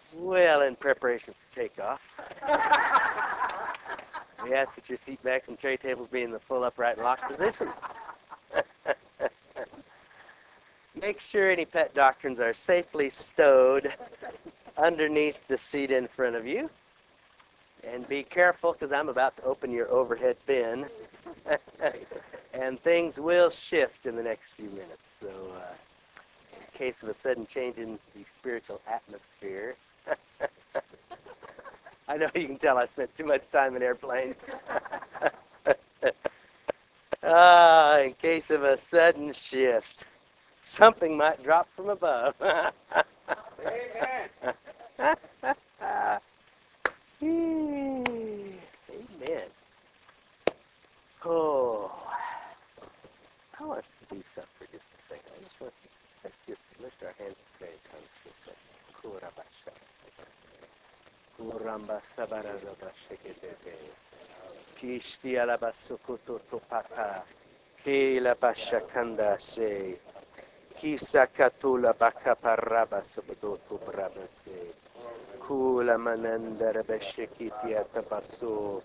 Well, in preparation for takeoff, we ask that your seat backs and tray tables be in the full upright and locked position. Make sure any pet doctrines are safely stowed underneath the seat in front of you. And be careful, because I'm about to open your overhead bin. And things will shift in the next few minutes. So, in case of a sudden change in the spiritual atmosphere, I know you can tell I spent too much time in airplanes. In case of a sudden shift, something might drop from above. Amen. Amen. Oh, I want us to do something for just a second. Let's just lift our hands and pray in tongues for a second. Kurabasha. Kuramba sabarabashikete. Kishti alabasukuto topaka. Kila bashakanda se. Kisa katula baka paraba sabadoto brabase. Kula manandara bashikiti atabaso.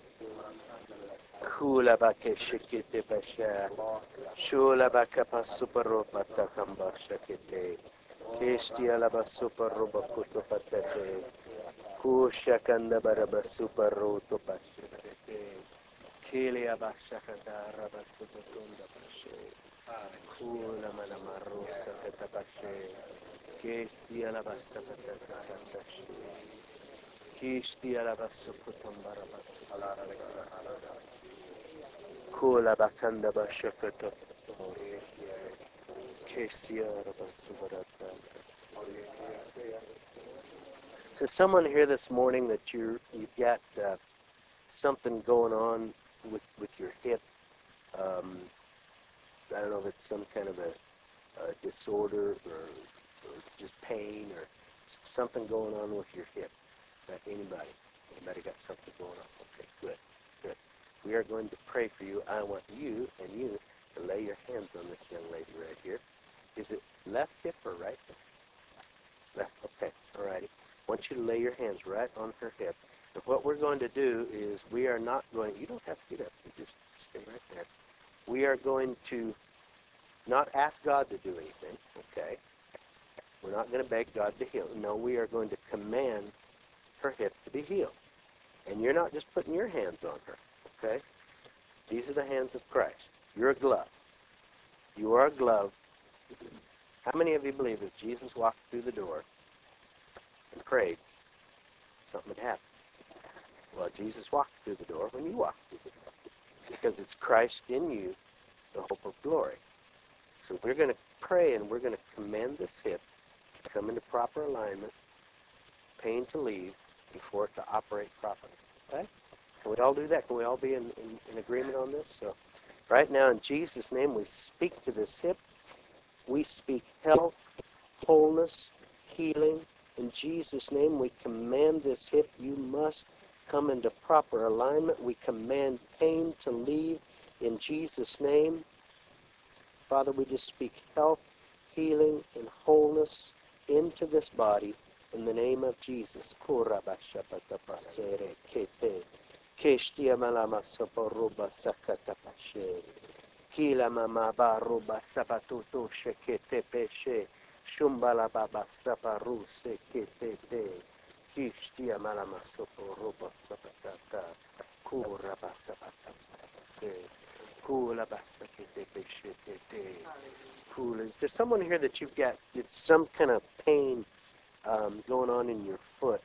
Kula baka shikiti basha. Shula baka pasuparo patakamba shakite. Kishti alaba suparoba kuto patate. Kusha kanda baraba suparo to pashite. Kili abashakata raba supatunda pashe. Kula manamarosa katabashe. Kishti alaba sapatata kashe. Kishti alaba sukutumba raba. Kula bakanda bashakata. So someone here this morning that you've got something going on with your hip. I don't know if it's some kind of a disorder or just pain or something going on with your hip. Anybody got something going on? Okay, good. We are going to pray for you. I want you to lay your hands on this young lady right here. Is it left hip or right hip? Left. Okay. All righty. I want you to lay your hands right on her hip. And what we're going to do is we are not going, you don't have to get up. You just stay right there. We are going to not ask God to do anything, okay? We're not going to beg God to heal. No, we are going to command her hip to be healed. And you're not just putting your hands on her, okay? These are the hands of Christ. You're a glove. You are a glove. How many of you believe if Jesus walked through the door and prayed, something would happen? Well, Jesus walked through the door when you walked through the door. Because it's Christ in you, the hope of glory. So we're going to pray and we're going to command this hip to come into proper alignment, pain to leave, and for it to operate properly. Okay? Can we all do that? Can we all be in agreement on this? So right now in Jesus' name we speak to this hip. We speak health, wholeness, healing. In Jesus' name we command this hip. You must come into proper alignment. We command pain to leave in Jesus' name. Father, we just speak health, healing, and wholeness into this body in the name of Jesus. Kila mama baruba sapatutu shekete peshe. Shumbala baba saparu sekete te. Kishtia malama sopo roba sapatata. Kura basapatata. Kula basakete peshe te. Cool. Is there someone here that you've got some kind of pain going on in your foot?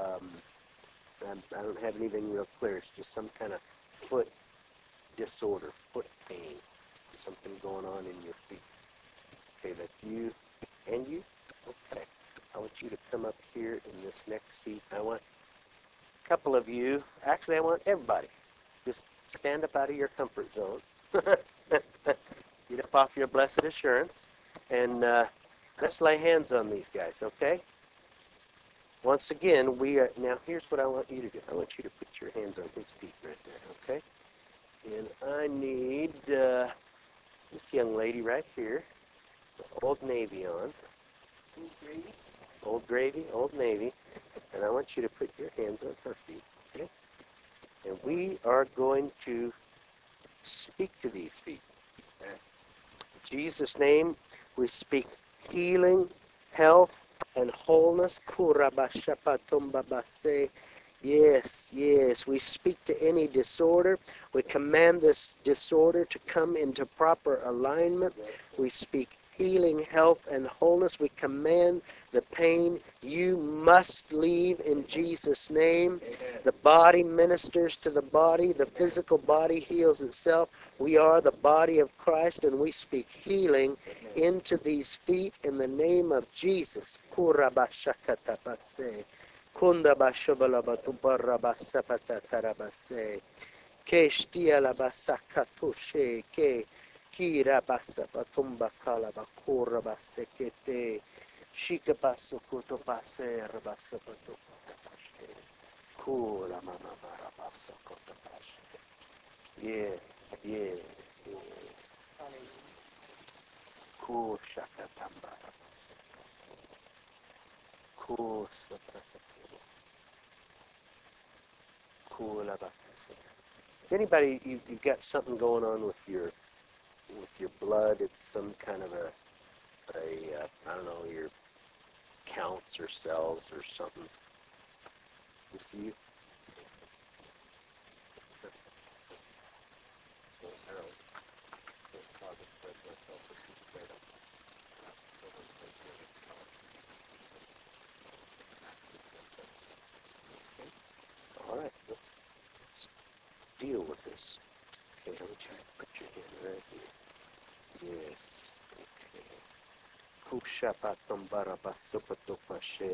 I don't have anything real clear. It's just some kind of foot disorder, foot pain, something going on in your feet. Okay, that's you and you. Okay, I want you to come up here in this next seat. I want a couple of you. Actually, I want everybody. Just stand up out of your comfort zone. Get up off your blessed assurance, and let's lay hands on these guys, okay? Once again, now here's what I want you to do. I want you to put your hands on his feet right there, okay? And I need this young lady right here, the Old Navy on. Old Gravy, Old Navy. And I want you to put your hands on her feet. Okay? And we are going to speak to these feet. Okay? In Jesus' name, we speak healing, health, and wholeness. Kurabashapatumbabase. Yes, yes. We speak to any disorder. We command this disorder to come into proper alignment. We speak healing, health, and wholeness. We command the pain. You must leave in Jesus' name. The body ministers to the body. The physical body heals itself. We are the body of Christ, and we speak healing into these feet in the name of Jesus. Kurabashakatabase. Kunda bashovala batubarra basapata tarabase. Ke shtia la basakatushe. Ke kira basapatumba kala bakura basekete. Shika basukuto base rabasapato. Kula mama barabasakoto bashe. Yes, yes, yes. Kushakatambara. Kusapata. Is anybody, you've got something going on with your blood? It's some kind of a I don't know, your counts or cells or something. You see? All right, let's deal with this. Okay, let me try to put your hand right here. Yes. Okay. Kushapatambarabasopadopashe.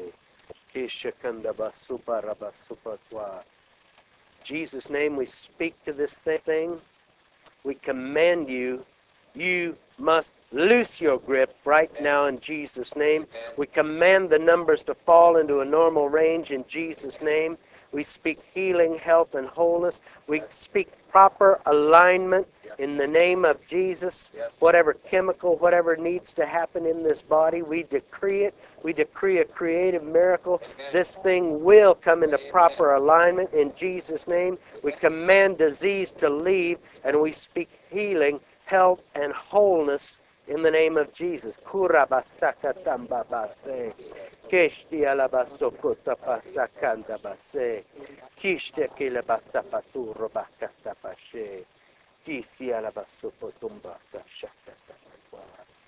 Kishakandabasuparabasupatwa. In Jesus' name, we speak to this thing. We command you, you must loose your grip right now in Jesus' name. We command the numbers to fall into a normal range in Jesus' name. We speak healing, health, and wholeness. We speak proper alignment in the name of Jesus. Whatever chemical, whatever needs to happen in this body, we decree it. We decree a creative miracle. This thing will come into proper alignment in Jesus' name. We command disease to leave, and we speak healing, health, and wholeness in the name of Jesus. Kurabasakatambabase. Keshti alabasokota pasakanda base. Kishte kilabasapaturo bakatapashe. Kisi alabasopotumba kashakatapatwa.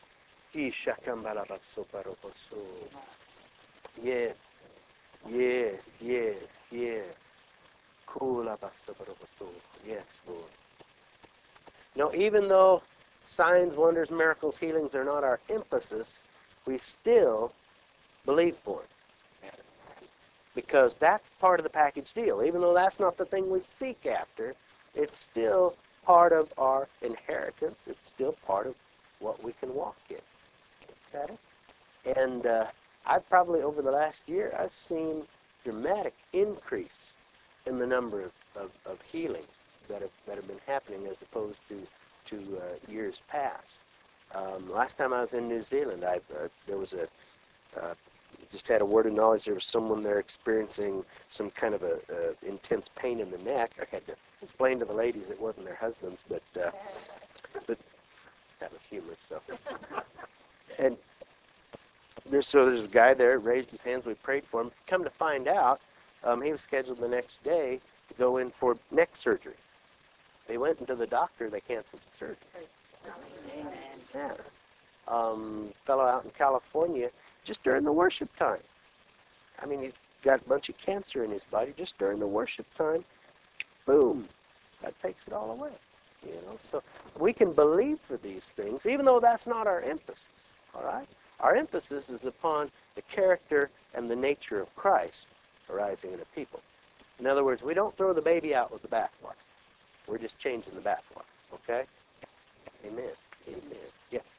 Kishakambalabasoparoposo. Yes, yes, yes, yes. Kulabasoparoposo. Yes, Lord. Now, even though signs, wonders, miracles, healings are not our emphasis, we still believe for it. Because that's part of the package deal. Even though that's not the thing we seek after, it's still part of our inheritance. It's still part of what we can walk in. Okay? And I've probably, over the last year, I've seen dramatic increase in the number of healings that have been happening as opposed to years past. Last time I was in New Zealand, there was just had a word of knowledge. There was someone there experiencing some kind of a intense pain in the neck. I had to explain to the ladies it wasn't their husbands, but that was humor. So, and there's a guy there, raised his hands. We prayed for him. Come to find out, he was scheduled the next day to go in for neck surgery. They went into the doctor. They canceled the surgery. Yeah. Fellow out in California, just during the worship time. I mean, he's got a bunch of cancer in his body. Just during the worship time, boom, that takes it all away. You know, so we can believe for these things, even though that's not our emphasis. All right, our emphasis is upon the character and the nature of Christ arising in a people. In other words, we don't throw the baby out with the bathwater. We're just changing the bathwater. Okay? Amen. Amen. Yes.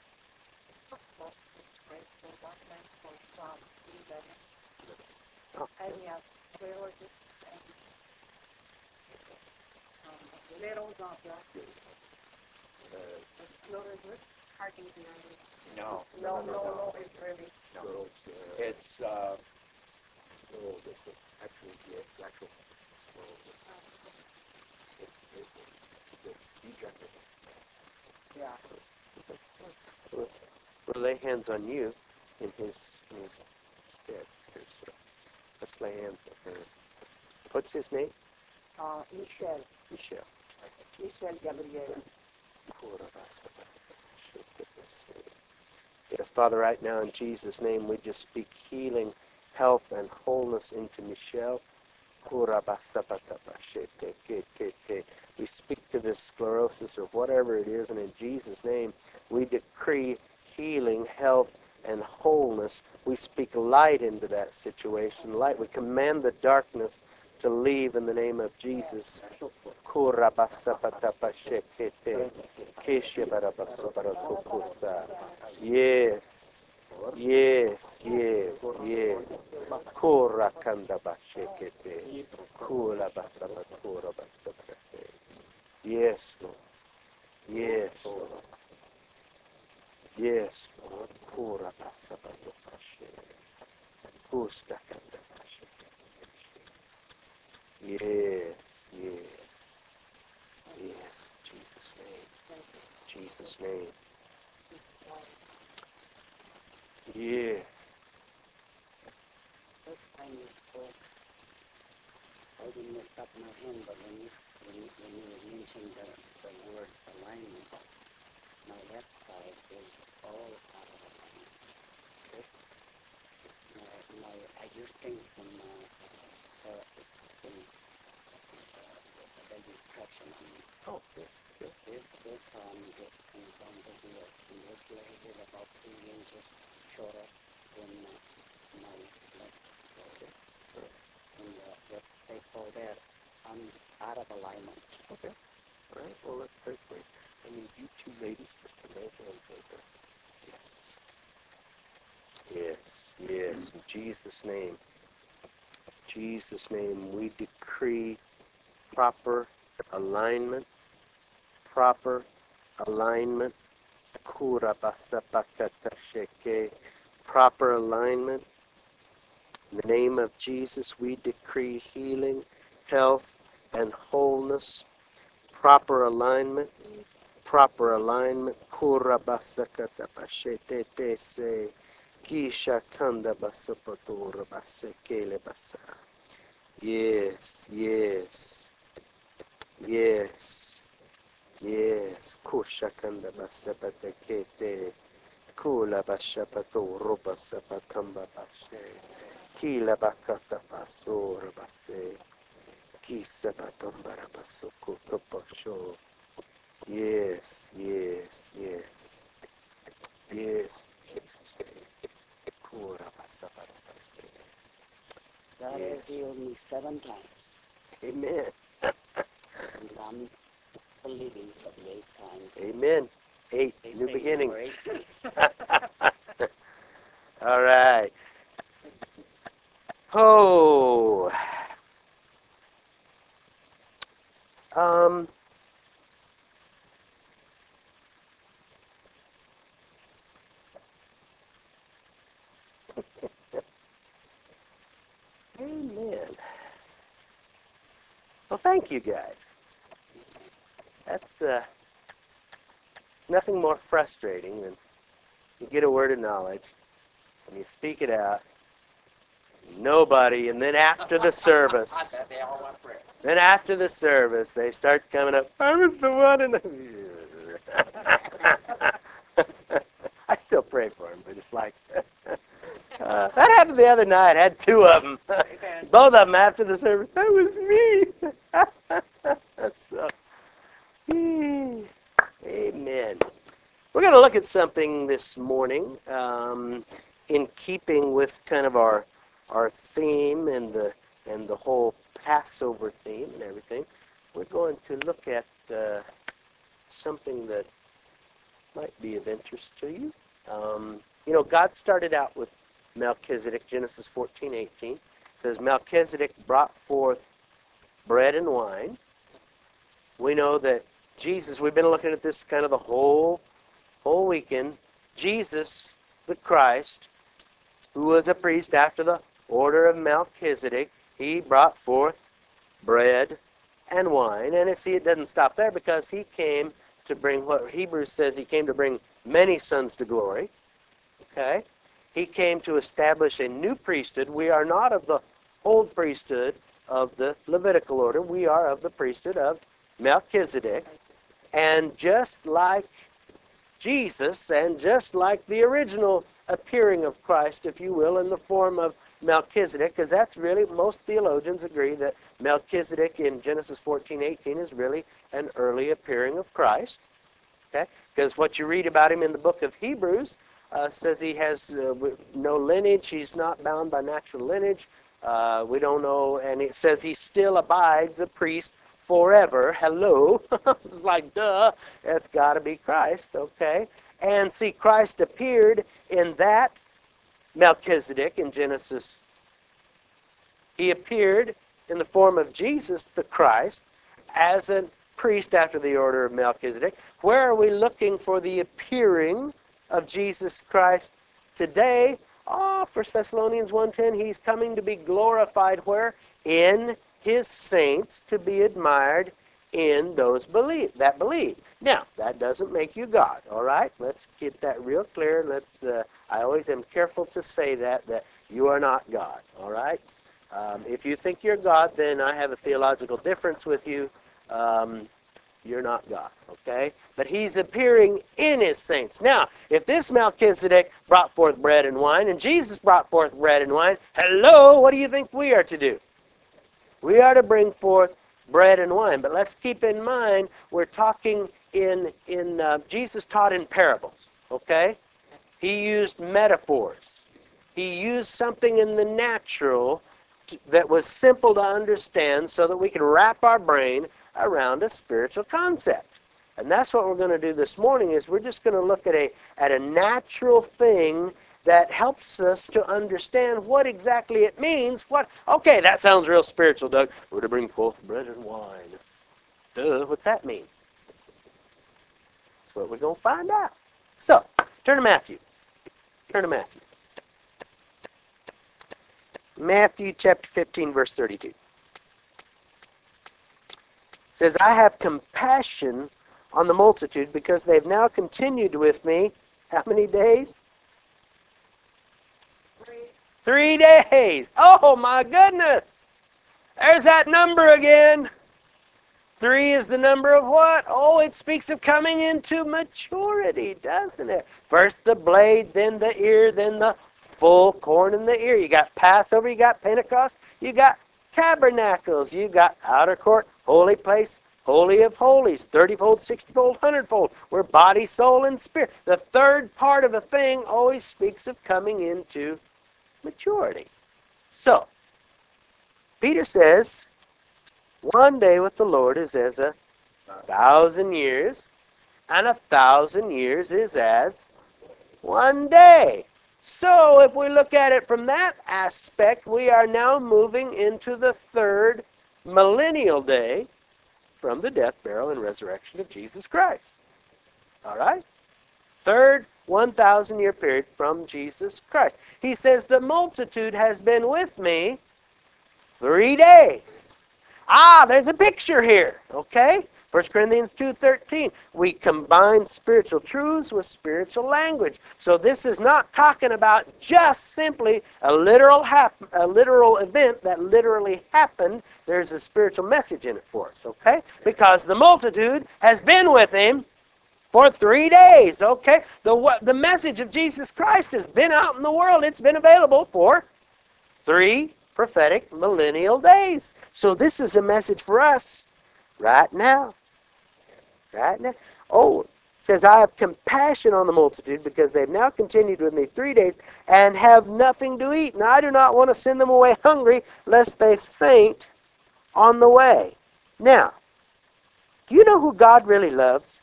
Oh. No. No, it's really. Girls, It's actually, yeah, actual. Yeah. We'll lay hands on you in his stead. So let's lay hands on her. What's his name? Michelle. Michelle. Michelle Gabriel. Yes, Father, right now in Jesus' name, we just speak healing, health, and wholeness into Michelle. We speak to this sclerosis or whatever it is, and in Jesus' name, we decree healing, health, and wholeness. We speak light into that situation. Light. We command the darkness to leave in the name of Jesus. Yes. Yes, yes, yes. Kora kanda bashekete. Kula basaba kora basaba. Yes, Lord. Yes, Lord. Yes, Lord. Kora basaba bashe. Kusta kanda bashekete. Yes, yes, yes. Jesus' name. Jesus' name. Yes. First time you spoke, I didn't lift up my hand, but when you mentioned the word alignment, my left side is all out of alignment. Okay. I just came from a big traction on me. Oh, good, good. This arm gets comes down to here, and this leg is about 3 inches shorter than my left. Okay. And they call that I'm out of alignment. Okay. All right. Well, let's pray for you. I need you two ladies just to lay hands on her. Yes. Yes. Yes. In Jesus' name. Jesus' name, we decree proper alignment. Proper alignment. Proper alignment. In the name of Jesus, we decree healing, health, and wholeness. Proper alignment. Proper alignment. Yes, yes, yes, yes. Kushakanda basapata kete. Kula bashapato roba sapakamba bashe. Kila bakata baso rabase. Kisa batambara baso kuto basho. Yes, yes, yes. Yes, Jesus. Kura basapata bashe. God has healed me 7 times. Amen. And I'm believing for the 8th time. Amen. 8. They New say beginning. number 8. All right. Oh. Um. Amen. Well, thank you guys. That's nothing more frustrating than you get a word of knowledge and you speak it out. Nobody, and then after the service, they start coming up. I was the one, and I still pray for him, but it's like that happened the other night. I had 2 of them, both of them after the service. That was me. So, amen. We're going to look at something this morning in keeping with kind of our theme and the whole Passover theme and everything. We're going to look at something that might be of interest to you. God started out with Melchizedek. Genesis 14:18 says Melchizedek brought forth bread and wine. We know that Jesus. We've been looking at this kind of the whole whole weekend, Jesus, the Christ, who was a priest after the order of Melchizedek, he brought forth bread and wine. And see, it doesn't stop there, because he came to bring what Hebrews says he came to bring many sons to glory. Okay? He came to establish a new priesthood. We are not of the old priesthood of the Levitical order. We are of the priesthood of Melchizedek. And just like Jesus, and just like the original appearing of Christ, if you will, in the form of Melchizedek, because that's really, most theologians agree that Melchizedek in Genesis 14:18 is really an early appearing of Christ. Okay? Because what you read about him in the book of Hebrews says he has no lineage. He's not bound by natural lineage. We don't know, and it says he still abides a priest forever. Hello. It's like, duh, that's got to be Christ, okay? And see, Christ appeared in that Melchizedek in Genesis. He appeared in the form of Jesus, the Christ, as a priest after the order of Melchizedek. Where are we looking for the appearing of Jesus Christ today? 1 Thessalonians 1:10, he's coming to be glorified where? In his saints, to be admired in those that believe. Now, that doesn't make you God, all right? Let's get that real clear. I always am careful to say that you are not God, all right? If you think you're God, then I have a theological difference with you. You're not God, okay? But he's appearing in his saints. Now, if this Melchizedek brought forth bread and wine, and Jesus brought forth bread and wine, hello, what do you think we are to do? We are to bring forth bread and wine. But let's keep in mind, we're talking Jesus taught in parables, okay? He used metaphors. He used something in the natural that was simple to understand so that we could wrap our brain around a spiritual concept. And that's what we're going to do this morning, is we're just going to look at a natural thing that helps us to understand what exactly it means. Okay, that sounds real spiritual, Doug. We're to bring forth bread and wine. Duh, what's that mean? That's what we're going to find out. So, turn to Matthew. Turn to Matthew. Matthew chapter 15, verse 32. It says, I have compassion on the multitude because they've now continued with me, how many days? 3 days. Oh, my goodness. There's that number again. 3 is the number of what? Oh, it speaks of coming into maturity, doesn't it? First the blade, then the ear, then the full corn in the ear. You got Passover, you got Pentecost, you got tabernacles, you got outer court, holy place, holy of holies, 30-fold, 60-fold, 100-fold. We're body, soul, and spirit. The third part of a thing always speaks of coming into maturity. So, Peter says, 1 day with the Lord is as 1,000 years, and 1,000 years is as 1 day. So if we look at it from that aspect, we are now moving into the third millennial day from the death, burial, and resurrection of Jesus Christ. All right? Third 1,000-year period from Jesus Christ. He says, the multitude has been with me 3 days. There's a picture here, okay? 1 Corinthians 2:13. We combine spiritual truths with spiritual language. So this is not talking about just simply a literal event that literally happened. There's a spiritual message in it for us, okay? Because the multitude has been with him for 3 days, okay? The message of Jesus Christ has been out in the world. It's been available for 3 prophetic millennial days. So this is a message for us right now. Right now. Oh, it says, I have compassion on the multitude because they've now continued with me 3 days and have nothing to eat. And I do not want to send them away hungry lest they faint on the way. Now, do you know who God really loves?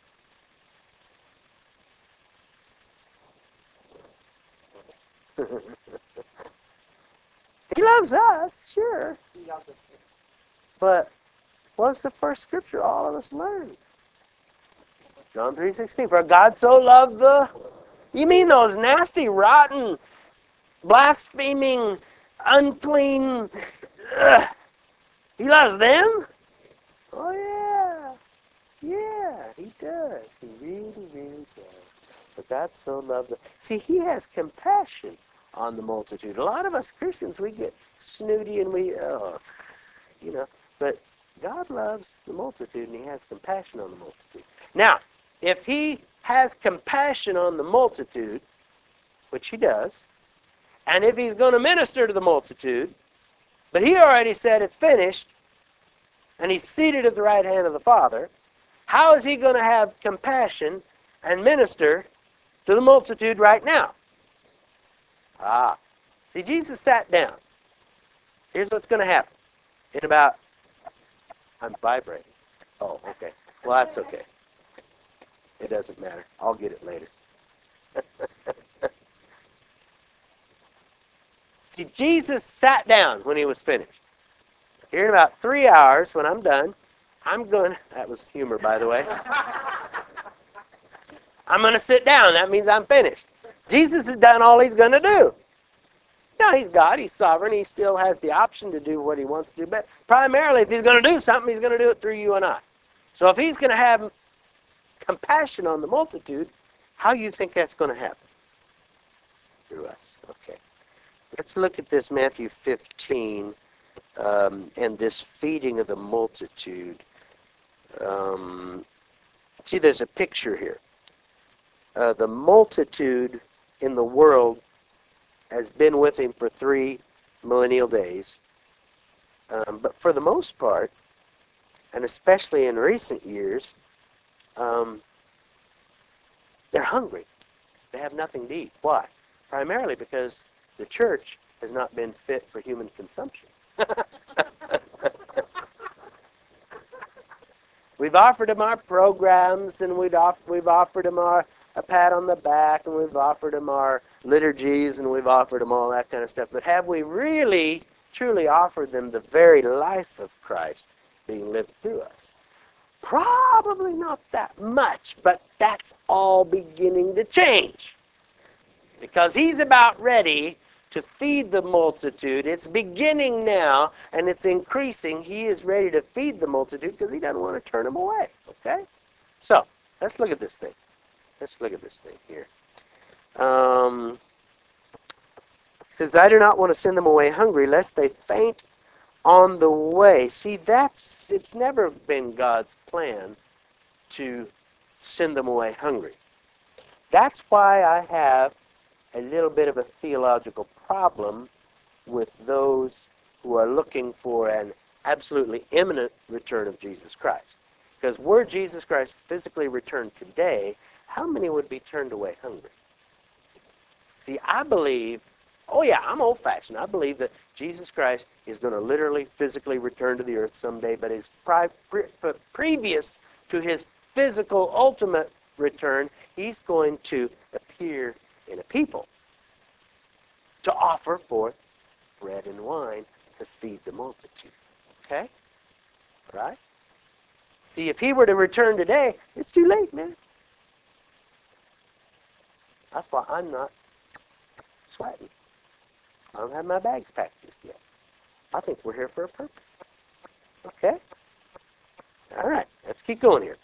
He loves us, sure. But what's the first scripture all of us learned? John 3:16. For God so loved the... You mean those nasty, rotten, blaspheming, unclean... Ugh. He loves them? Oh, yeah. Yeah, he does. He really, really does. But God so loved them. See, he has compassion on the multitude. A lot of us Christians, we get snooty and but God loves the multitude and he has compassion on the multitude. Now, if he has compassion on the multitude, which he does, and if he's going to minister to the multitude, but he already said it's finished, and he's seated at the right hand of the Father, how is he going to have compassion and minister to the multitude right now? See, Jesus sat down. Here's what's going to happen. In about... I'm vibrating. Oh, okay. Well, that's okay. It doesn't matter. I'll get it later. See, Jesus sat down when he was finished. Here in about 3 hours, when I'm done, I'm going... That was humor, by the way. I'm going to sit down. That means I'm finished. Jesus has done all he's going to do. Now, he's God. He's sovereign. He still has the option to do what he wants to do. But primarily, if he's going to do something, he's going to do it through you and I. So if he's going to have compassion on the multitude, how do you think that's going to happen? Through us. Okay. Let's look at this Matthew 15 and this feeding of the multitude. See, there's a picture here. The multitude in the world has been with him for 3 millennial days. But for the most part, and especially in recent years, they're hungry. They have nothing to eat. Why? Primarily because the church has not been fit for human consumption. We've offered them our programs, and we've offered them a pat on the back, and we've offered them our liturgies, and we've offered them all that kind of stuff. But have we really, truly offered them the very life of Christ being lived through us? Probably not that much, but that's all beginning to change. Because he's about ready to feed the multitude. It's beginning now, and it's increasing. He is ready to feed the multitude because he doesn't want to turn them away. Okay? So, let's look at this thing. Let's look at this thing here. It says, I do not want to send them away hungry, lest they faint on the way. See, it's never been God's plan to send them away hungry. That's why I have a little bit of a theological problem with those who are looking for an absolutely imminent return of Jesus Christ. Because were Jesus Christ physically returned today, how many would be turned away hungry? See, I believe, oh yeah, I'm old-fashioned. I believe that Jesus Christ is going to literally, physically return to the earth someday, but is previous to his physical ultimate return, he's going to appear in a people to offer forth bread and wine to feed the multitude. Okay? Right? See, if he were to return today, it's too late, man. That's why I'm not sweating. I don't have my bags packed just yet. I think we're here for a purpose. Okay? All right, let's keep going here.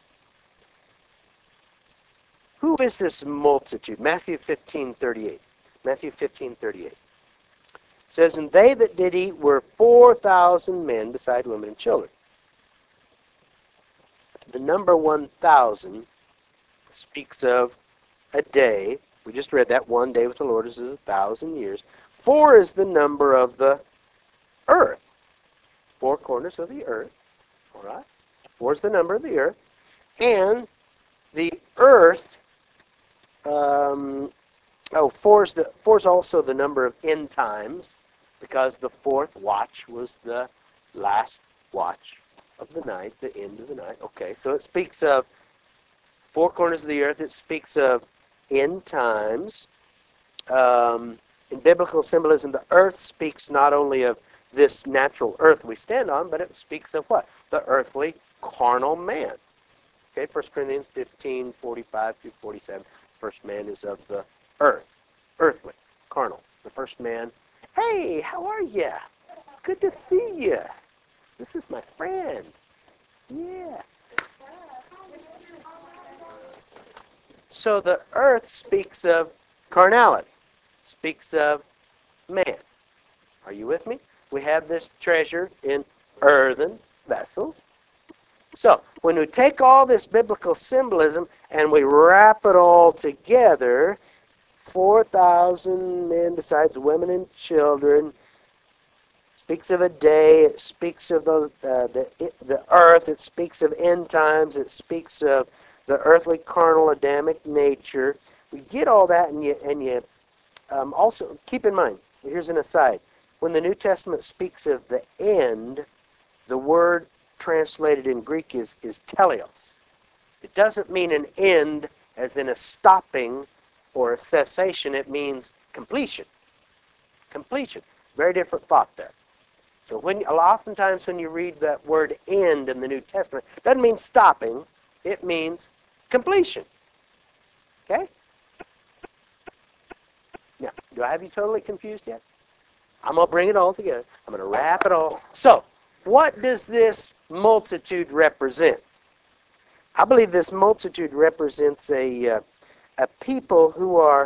Who is this multitude? Matthew 15:38. Matthew 15:38 says, and they that did eat were 4,000 men, beside women and children. The number 1,000 speaks of a day. We just read that. One day with the Lord is 1,000 years. 4 is the number of the earth. 4 corners of the earth. All right? 4 is the number of the earth. And the earth, 4 is also the number of end times, because the 4th watch was the last watch of the night, the end of the night. Okay, so it speaks of 4 corners of the earth. It speaks of end times. In biblical symbolism, the earth speaks not only of this natural earth we stand on, but it speaks of what? The earthly carnal man. Okay, 1 Corinthians 15:45 through 47. First man is of the earth, earthly, carnal. The first man, hey, how are you? Good to see you. This is my friend. Yeah. So the earth speaks of carnality, speaks of man. Are you with me? We have this treasure in earthen vessels. So when we take all this biblical symbolism and we wrap it all together, 4,000 men besides women and children, speaks of a day, it speaks of the earth, it speaks of end times, it speaks of the earthly carnal Adamic nature. We get all that, and you also keep in mind, here's an aside, when the New Testament speaks of the end, the word translated in Greek is teleos. It doesn't mean an end as in a stopping or a cessation. It means completion. Completion. Very different thought there. So oftentimes when you read that word end in the New Testament, it doesn't mean stopping. It means completion. Okay? Now, do I have you totally confused yet? I'm going to bring it all together. I'm going to wrap it all. So, what does this multitude represent? I believe this multitude represents a people who are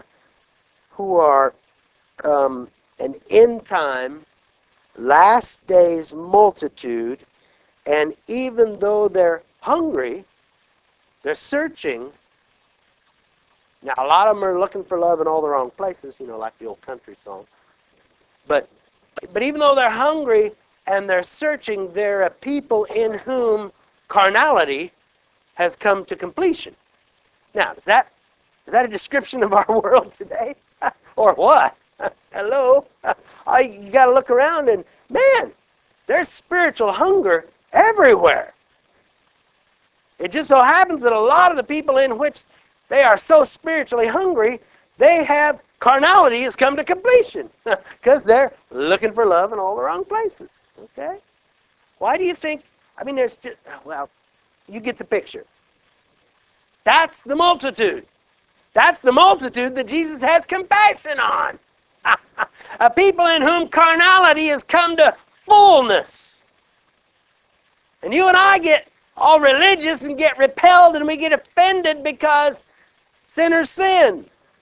an end time, last days multitude, and even though they're hungry, they're searching. Now, a lot of them are looking for love in all the wrong places, like the old country song. But even though they're hungry and they're searching, they're a people in whom carnality has come to completion. Now, is that a description of our world today? Or what? Hello? You got to look around and, man, there's spiritual hunger everywhere. It just so happens that a lot of the people in which they are so spiritually hungry, they have carnality has come to completion because they're looking for love in all the wrong places. Okay? Why do you think? I mean, there's just, well, you get the picture. That's the multitude. That's the multitude that Jesus has compassion on. A people in whom carnality has come to fullness. And you and I get all religious and get repelled and we get offended because sinners sin.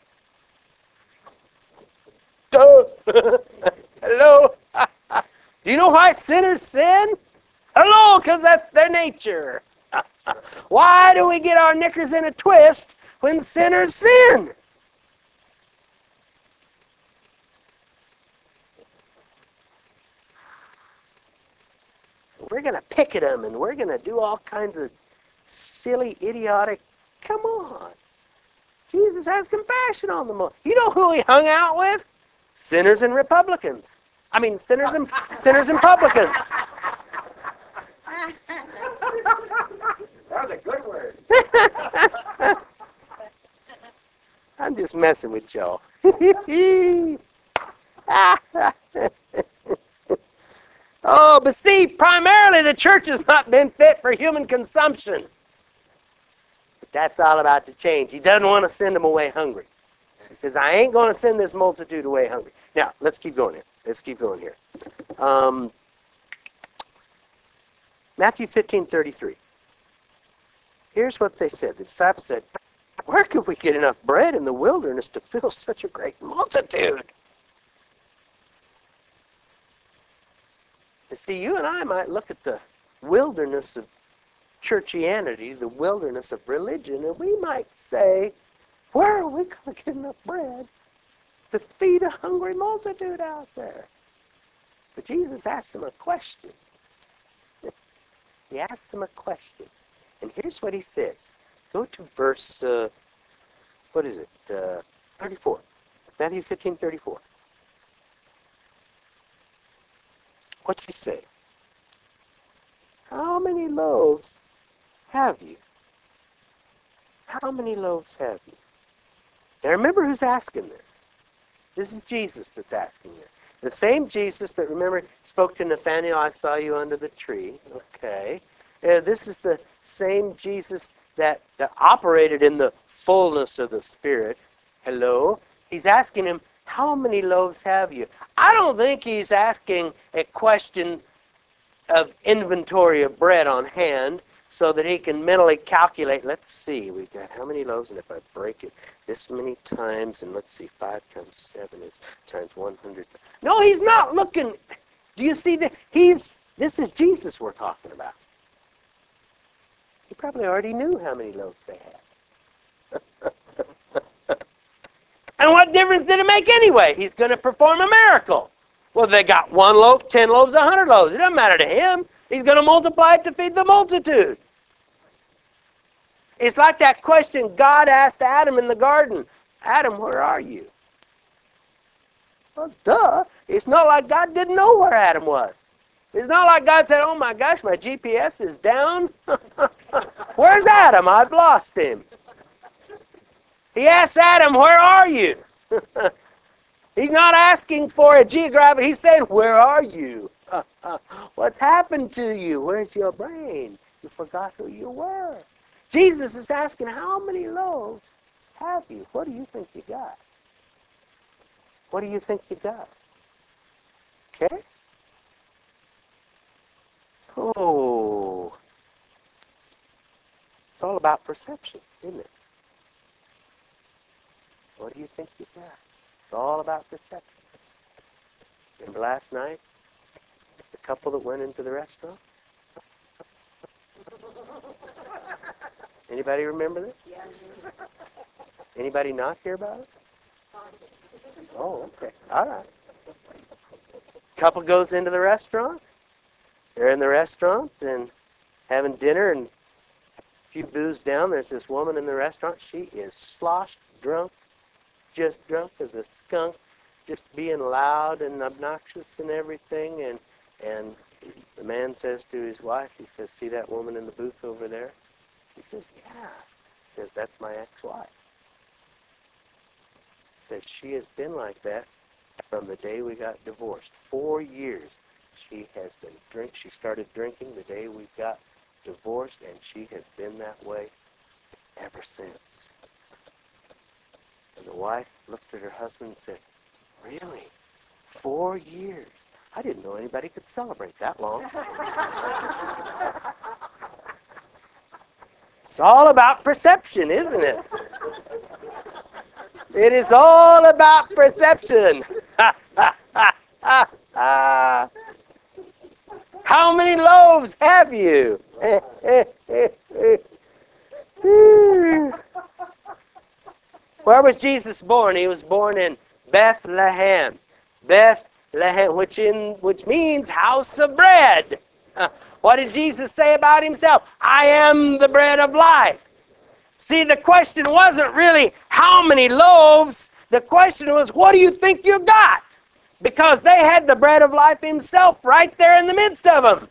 Hello? Do you know why sinners sin? Hello, because that's their nature. Why do we get our knickers in a twist when sinners sin? We're going to picket them and we're going to do all kinds of silly, idiotic, come on. Jesus has compassion on them all. You know who he hung out with? Sinners and Republicans. I mean, sinners and publicans. That was a good word. I'm just messing with y'all. Oh, but see, primarily the church has not been fit for human consumption. But that's all about to change. He doesn't want to send them away hungry. He says, I ain't going to send this multitude away hungry. Now, let's keep going here. Matthew 15:33. Here's what they said. The disciples said, where could we get enough bread in the wilderness to fill such a great multitude? You see, you and I might look at the wilderness of churchianity, the wilderness of religion, and we might say, where are we going to get enough bread to feed a hungry multitude out there? But Jesus asked them a question. He asked them a question. And here's what he says. Go to verse, 34. Matthew 15:34. What's he say? How many loaves have you? How many loaves have you? Now remember who's asking this. This is Jesus that's asking this. The same Jesus that, remember, spoke to Nathanael, I saw you under the tree. Okay. This is the same Jesus that operated in the fullness of the Spirit. Hello? He's asking him, how many loaves have you? I don't think he's asking a question of inventory of bread on hand so that he can mentally calculate, let's see, we've got how many loaves, and if I break it this many times, and let's see, 5 times 7 is times 100. No, he's not looking. Do you see that? This is Jesus we're talking about. He probably already knew how many loaves they had. And what difference did it make anyway? He's going to perform a miracle. Well, they got 1 loaf, 10 loaves, 100 loaves. It doesn't matter to him. He's going to multiply it to feed the multitude. It's like that question God asked Adam in the garden. Adam, where are you? Well, duh. It's not like God didn't know where Adam was. It's not like God said, oh my gosh, my GPS is down. Where's Adam? I've lost him. He asked Adam, where are you? He's not asking for a geographic. He's saying, where are you? What's happened to you? Where's your brain? You forgot who you were. Jesus is asking, how many loaves have you? What do you think you got? What do you think you got? Okay? Oh. It's all about perception, isn't it? What do you think you got? It's all about perception. Remember last night? The couple that went into the restaurant? Anybody remember this? Yeah. Anybody not hear about it? Oh, okay. All right. Couple goes into the restaurant. They're in the restaurant and having dinner, and a few booze down, there's this woman in the restaurant. She is sloshed, drunk, just drunk as a skunk, just being loud and obnoxious and everything. And the man says to his wife, he says, see that woman in the booth over there? He says, yeah. He says, that's my ex-wife. He says, she has been like that from the day we got divorced. 4 years she has been she started drinking the day we got divorced, and she has been that way ever since. And the wife looked at her husband and said, really? 4 years? I didn't know anybody could celebrate that long. It's all about perception, isn't it? It is all about perception. How many loaves have you? Where was Jesus born? He was born in Bethlehem. Bethlehem, which means house of bread. What did Jesus say about himself? I am the bread of life. See, the question wasn't really how many loaves. The question was, what do you think you got? Because they had the bread of life himself right there in the midst of them.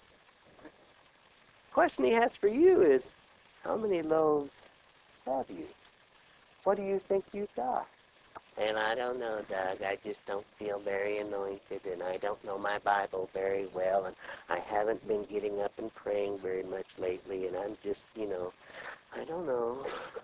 The question he has for you is, how many loaves have you? What do you think you got? And I don't know, Doug. I just don't feel very anointed, and I don't know my Bible very well, and I haven't been getting up and praying very much lately, and I'm just, I don't know.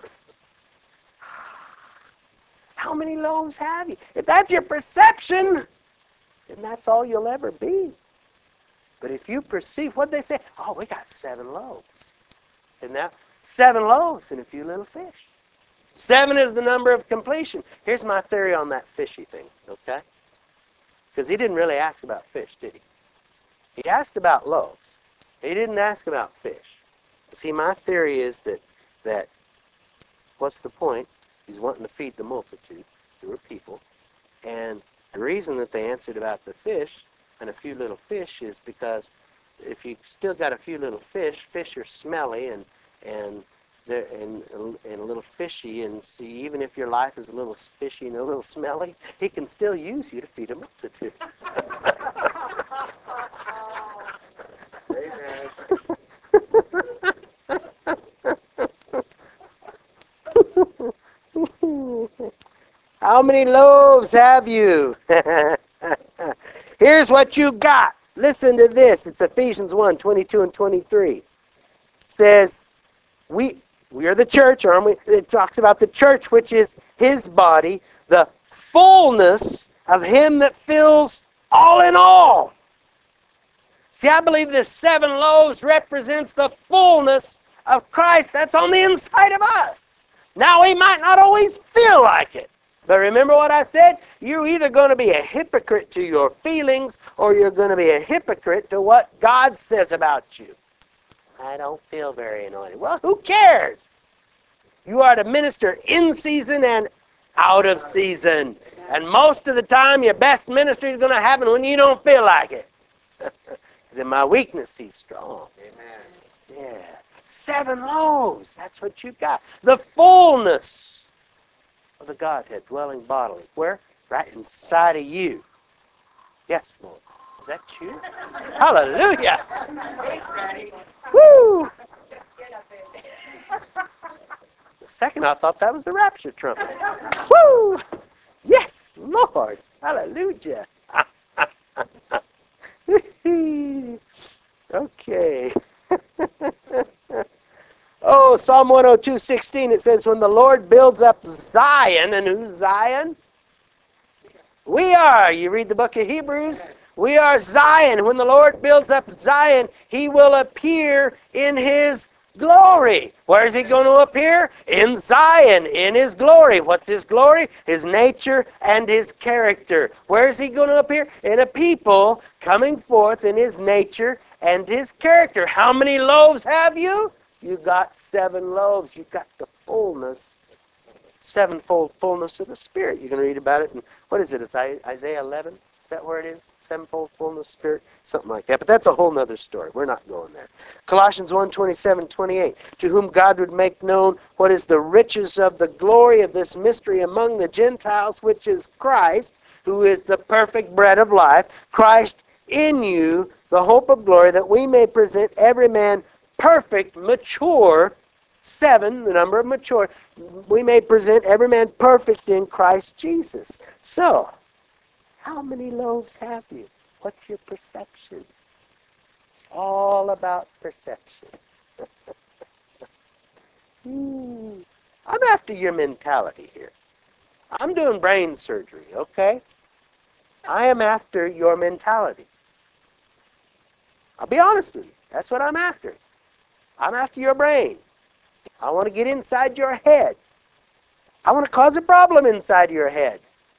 How many loaves have you? If that's your perception, then that's all you'll ever be. But if you perceive, what they say? Oh, we got 7 loaves. And now, 7 loaves and a few little fish. 7 is the number of completion. Here's my theory on that fishy thing, okay? Because he didn't really ask about fish, did he? He asked about loaves. He didn't ask about fish. See, my theory is that what's the point? He's wanting to feed the multitude. There were people. And the reason that they answered about the fish and a few little fish is because if you still got a few little fish are smelly and they're and a little fishy, and see, even if your life is a little fishy and a little smelly, he can still use you to feed a multitude. How many loaves have you? Here's what you got. Listen to this. It's Ephesians 1, 22 and 23. It says, We are the church, aren't we? It talks about the church, which is his body, the fullness of him that fills all in all. See, I believe this 7 loaves represents the fullness of Christ that's on the inside of us. Now, we might not always feel like it. But remember what I said? You're either going to be a hypocrite to your feelings or you're going to be a hypocrite to what God says about you. I don't feel very anointed. Well, who cares? You are to minister in season and out of season. And most of the time, your best ministry is going to happen when you don't feel like it. Because in my weakness, he's strong. Amen. Yeah. 7 loaves. That's what you've got. The fullness of the Godhead dwelling bodily. Where? Right inside of you. Yes, Lord. Is that you? Hallelujah. Woo! The second I thought that was the rapture trumpet. Woo! Yes, Lord. Hallelujah. Okay. Oh, Psalm 102:16, it says, when the Lord builds up Zion, and who's Zion? We are. You read the book of Hebrews. We are Zion. When the Lord builds up Zion, he will appear in his glory. Where is he going to appear? In Zion, in his glory. What's his glory? His nature and his character. Where is he going to appear? In a people coming forth in his nature and his character. How many loaves have you? You got 7 loaves. You got the fullness, 7-fold fullness of the Spirit. You're going to read about it in, what is it? It's Isaiah 11? Is that where it is? 7-fold fullness of Spirit? Something like that. But that's a whole other story. We're not going there. Colossians 1:27-28. To whom God would make known what is the riches of the glory of this mystery among the Gentiles, which is Christ, who is the perfect bread of life. Christ in you, the hope of glory, that we may present every man perfect, mature, 7, the number of mature, we may present every man perfect in Christ Jesus. So, how many loaves have you? What's your perception? It's all about perception. I'm after your mentality here. I'm doing brain surgery, okay? I am after your mentality. I'll be honest with you. That's what I'm after. I'm after your brain. I want to get inside your head. I want to cause a problem inside your head.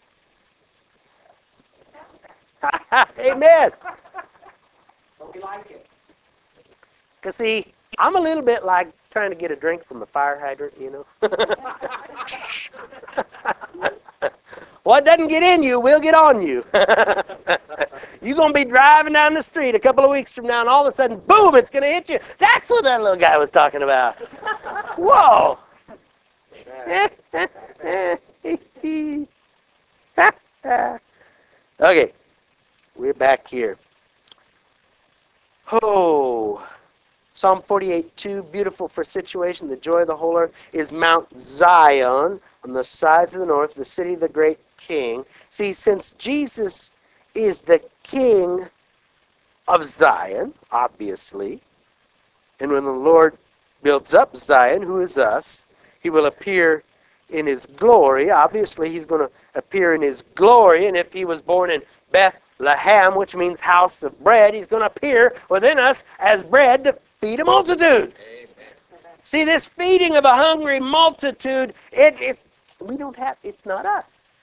Amen. But we like it. Because, see, I'm a little bit like trying to get a drink from a fire hydrant, you know. What doesn't get in you will get on you. You're going to be driving down the street a couple of weeks from now, and all of a sudden, boom, it's going to hit you. That's what that little guy was talking about. Whoa. Okay, we're back here. Oh, Psalm 48:2, beautiful for situation. The joy of the whole earth is Mount Zion on the sides of the north, the city of the great King. See, since Jesus is the King of Zion, obviously, and when the Lord builds up Zion, who is us, he will appear in his glory. Obviously, he's going to appear in his glory, and if he was born in Bethlehem, which means house of bread, he's going to appear within us as bread to feed a multitude. Amen. See, this feeding of a hungry multitude, it's not us.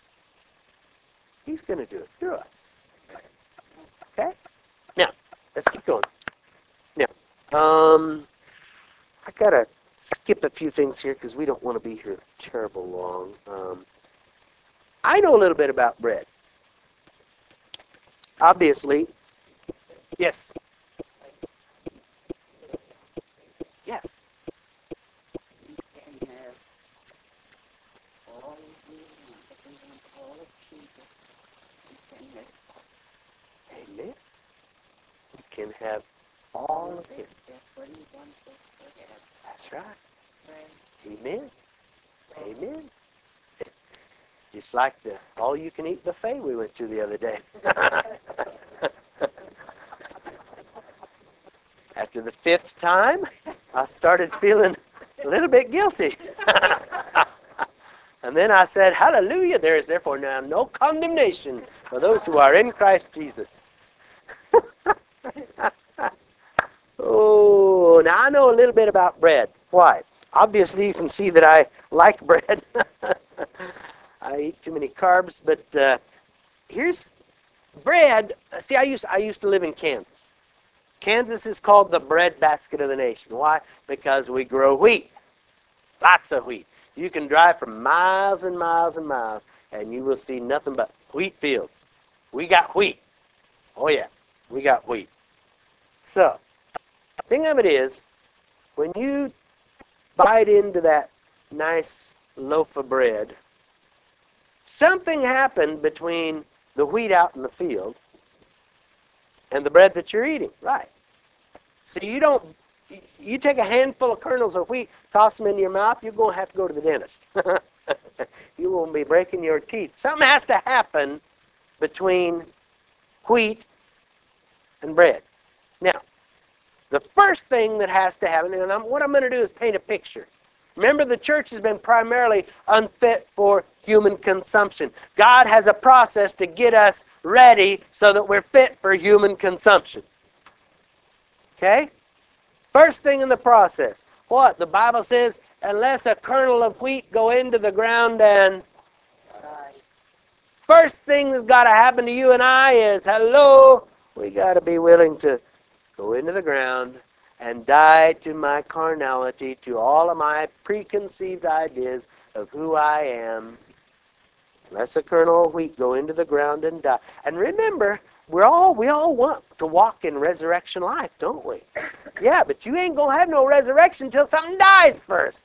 He's going to do it through us. Okay? Now, let's keep going. Now, I got to skip a few things here because we don't want to be here terrible long. I know a little bit about bread. Obviously, yes. Yes. You can have all you want, but you want all of Jesus. You can have Amen. You can have all of him. That's what he wants us to have. That's right. Right. Amen. Amen. Just like the all-you-can-eat buffet we went to the other day. After the 5th time, I started feeling a little bit guilty. And then I said, hallelujah, there is therefore now no condemnation for those who are in Christ Jesus. Oh, now I know a little bit about bread. Why? Obviously, you can see that I like bread. I eat too many carbs, but here's bread. See, I used to live in Kansas. Kansas is called the breadbasket of the nation. Why? Because we grow wheat. Lots of wheat. You can drive for miles and miles and miles, and you will see nothing but wheat fields. We got wheat. Oh, yeah, we got wheat. So, the thing of it is, when you bite into that nice loaf of bread, something happened between the wheat out in the field and the bread that you're eating. Right. So you take a handful of kernels of wheat, toss them into your mouth, you're going to have to go to the dentist. You won't be breaking your teeth. Something has to happen between wheat and bread. Now, the first thing that has to happen, and what I'm going to do is paint a picture. Remember, the church has been primarily unfit for human consumption. God has a process to get us ready so that we're fit for human consumption. Okay? First thing in the process. What? The Bible says, unless a kernel of wheat go into the ground and die. First thing that's got to happen to you and I is, hello, we got to be willing to go into the ground and die to my carnality, to all of my preconceived ideas of who I am. Unless a kernel of wheat go into the ground and die. And remember, we all want to walk in resurrection life, don't we? Yeah, but you ain't going to have no resurrection until something dies first.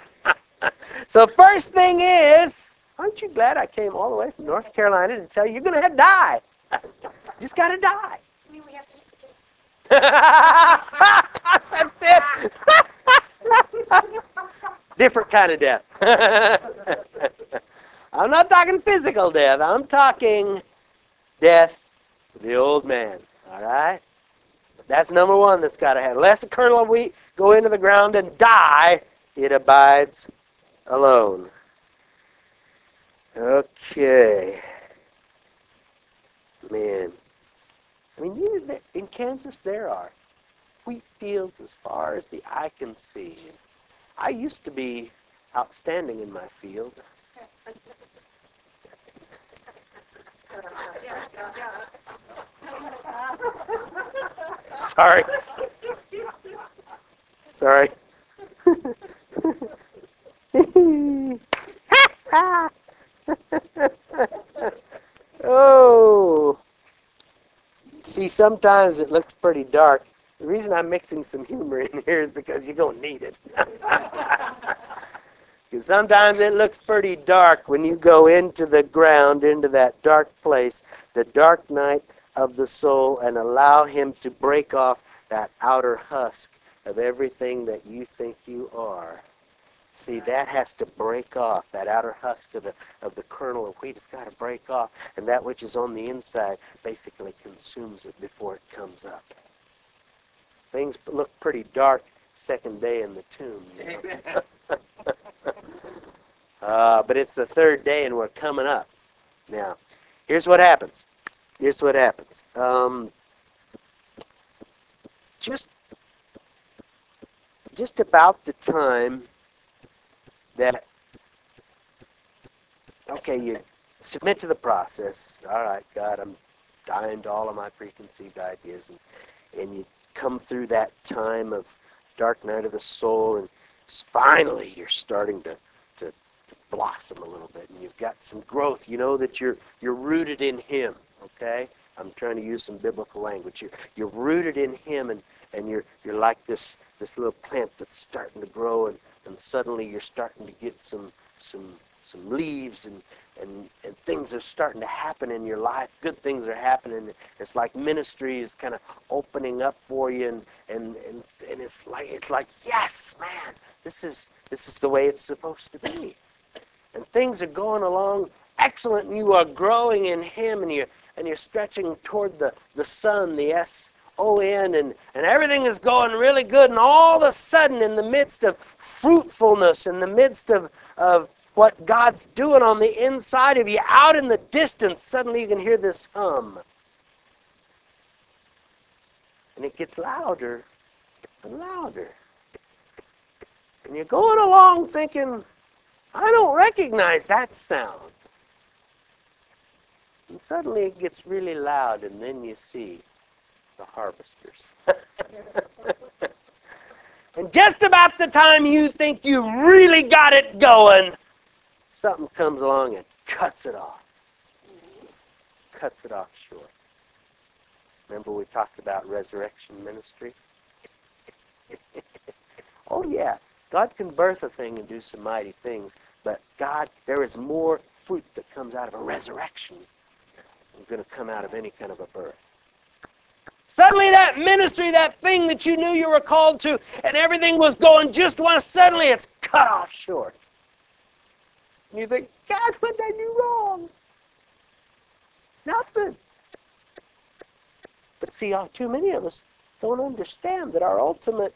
So first thing is, aren't you glad I came all the way from North Carolina to tell you you're going to have to die? You just got to die. That's it. Different kind of death. I'm not talking physical death. I'm talking death to the old man. All right? That's number one that's got to happen. Unless a kernel of wheat go into the ground and die, it abides alone. Okay. Man. I mean, in Kansas there are wheat fields as far as the eye can see. I used to be outstanding in my field. Sorry. Sorry. Oh. See, sometimes it looks pretty dark. The reason I'm mixing some humor in here is because you're going to need it. Because sometimes it looks pretty dark when you go into the ground, into that dark place, the dark night of the soul, and allow him to break off that outer husk of everything that you think you are. See, that has to break off. That outer husk of the kernel of wheat has got to break off, and that which is on the inside basically consumes it before it comes up. Things look pretty dark second day in the tomb. You know? But it's the third day, and we're coming up. Now, here's what happens. Here's what happens. Just about the time that, okay, you submit to the process. All right, God, I'm dying to all of my preconceived ideas. And you come through that time of dark night of the soul, and finally you're starting to blossom a little bit, and you've got some growth. You know that you're rooted in Him, okay? I'm trying to use some biblical language. You're rooted in Him, and you're like this little plant that's starting to grow, and suddenly you're starting to get some leaves, and things are starting to happen in your life. Good things are happening. It's like ministry is kind of opening up for you, and it's like yes, man, this is the way it's supposed to be. And things are going along excellent, and you are growing in Him, and you're stretching toward the sun, the hoe in, and everything is going really good, and all of a sudden, in the midst of fruitfulness, in the midst of what God's doing on the inside of you, out in the distance, suddenly you can hear this hum. And it gets louder and louder. And you're going along thinking, I don't recognize that sound. And suddenly it gets really loud, and then you see the harvesters. And just about the time you think you really got it going, something comes along and cuts it off. Cuts it off short. Remember we talked about resurrection ministry? Oh yeah, God can birth a thing and do some mighty things, but God, there is more fruit that comes out of a resurrection than going to come out of any kind of a birth. Suddenly that ministry, that thing that you knew you were called to, and everything was going just once, suddenly it's cut off short. And you think, God, what did I do wrong? Nothing. But see, too many of us don't understand that our ultimate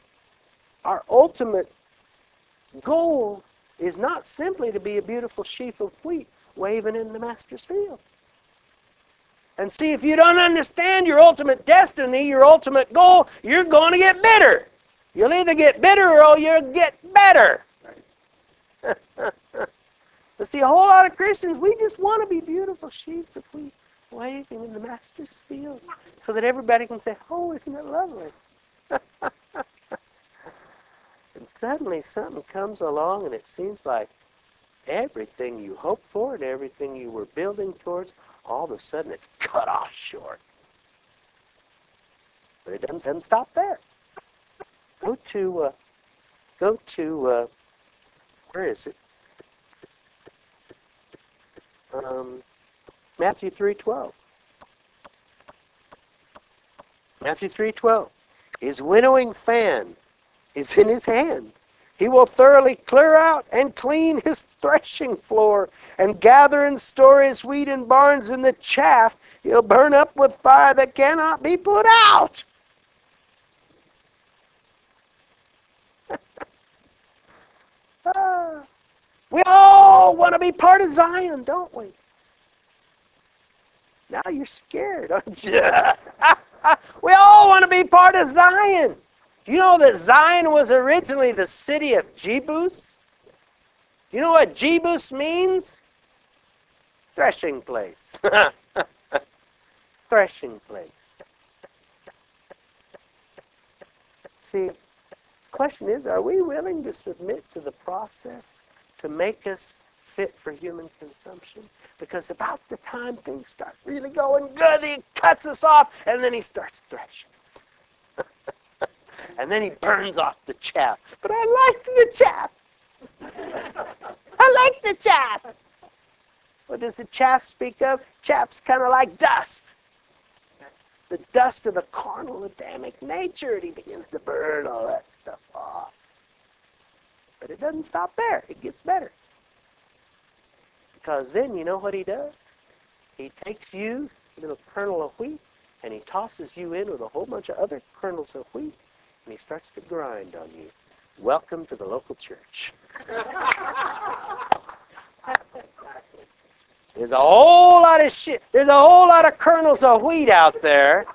goal is not simply to be a beautiful sheaf of wheat waving in the master's field. And see, if you don't understand your ultimate destiny, your ultimate goal, you're going to get bitter. You'll either get bitter or you'll get better. But see, a whole lot of Christians, we just want to be beautiful sheaves of wheat waving in the master's field so that everybody can say, oh, isn't it lovely? And suddenly something comes along and it seems like everything you hoped for and everything you were building towards, all of a sudden it's cut off short. But it doesn't stop there. Go to where is it? Matthew 3:12. Matthew 3:12. His winnowing fan is in his hand. He will thoroughly clear out and clean his threshing floor and gather and store his wheat in barns, and the chaff he'll burn up with fire that cannot be put out. We all want to be part of Zion, don't we? Now you're scared, aren't you? We all want to be part of Zion. Do you know that Zion was originally the city of Jebus? Do you know what Jebus means? Threshing place. Threshing place. See, the question is, are we willing to submit to the process to make us fit for human consumption? Because about the time things start really going good, he cuts us off, and then he starts threshing us. And then he burns off the chaff. But I like the chaff. I like the chaff. What does the chaff speak of? Chaff's kind of like dust. The dust of the carnal Adamic nature, and he begins to burn all that stuff off. But it doesn't stop there. It gets better. Because then you know what he does? He takes you, a little kernel of wheat, and he tosses you in with a whole bunch of other kernels of wheat, and he starts to grind on you. Welcome to the local church. There's a whole lot of shit. There's a whole lot of kernels of wheat out there.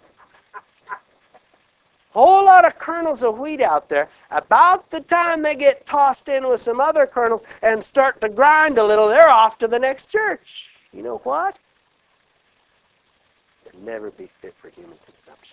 Whole lot of kernels of wheat out there. About the time they get tossed in with some other kernels and start to grind a little, they're off to the next church. You know what? They'll never be fit for human consumption.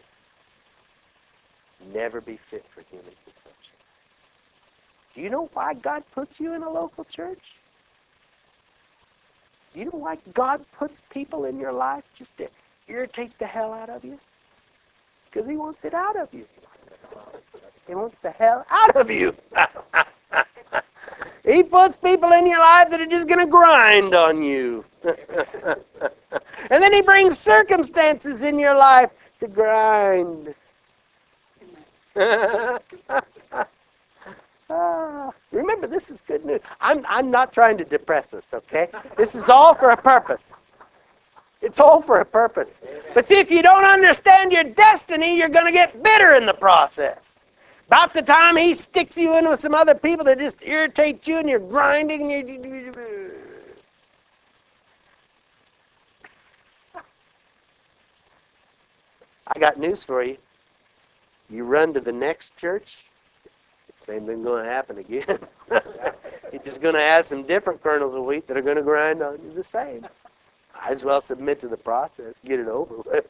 Never be fit for human consumption. Do you know why God puts you in a local church? Do you know why God puts people in your life just to irritate the hell out of you? Because he wants it out of you. He wants the hell out of you. He puts people in your life that are just going to grind on you. And then he brings circumstances in your life to grind. Remember, this is good news. I'm not trying to depress us, okay? This is all for a purpose. It's all for a purpose. But see, if you don't understand your destiny, you're going to get bitter in the process. About the time he sticks you in with some other people that just irritate you and you're grinding, I got news for you. You run to the next church, same thing's going to happen again. You're just going to add some different kernels of wheat that are going to grind on you the same. Might as well submit to the process, get it over with.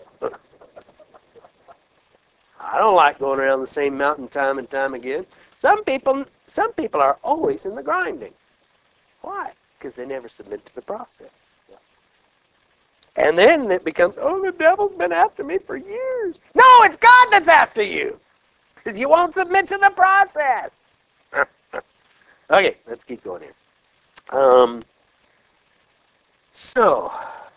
I don't like going around the same mountain time and time again. Some people are always in the grinding. Why? Because they never submit to the process. And then it becomes, oh, the devil's been after me for years. No, it's God that's after you. Because you won't submit to the process. Okay, let's keep going here. So,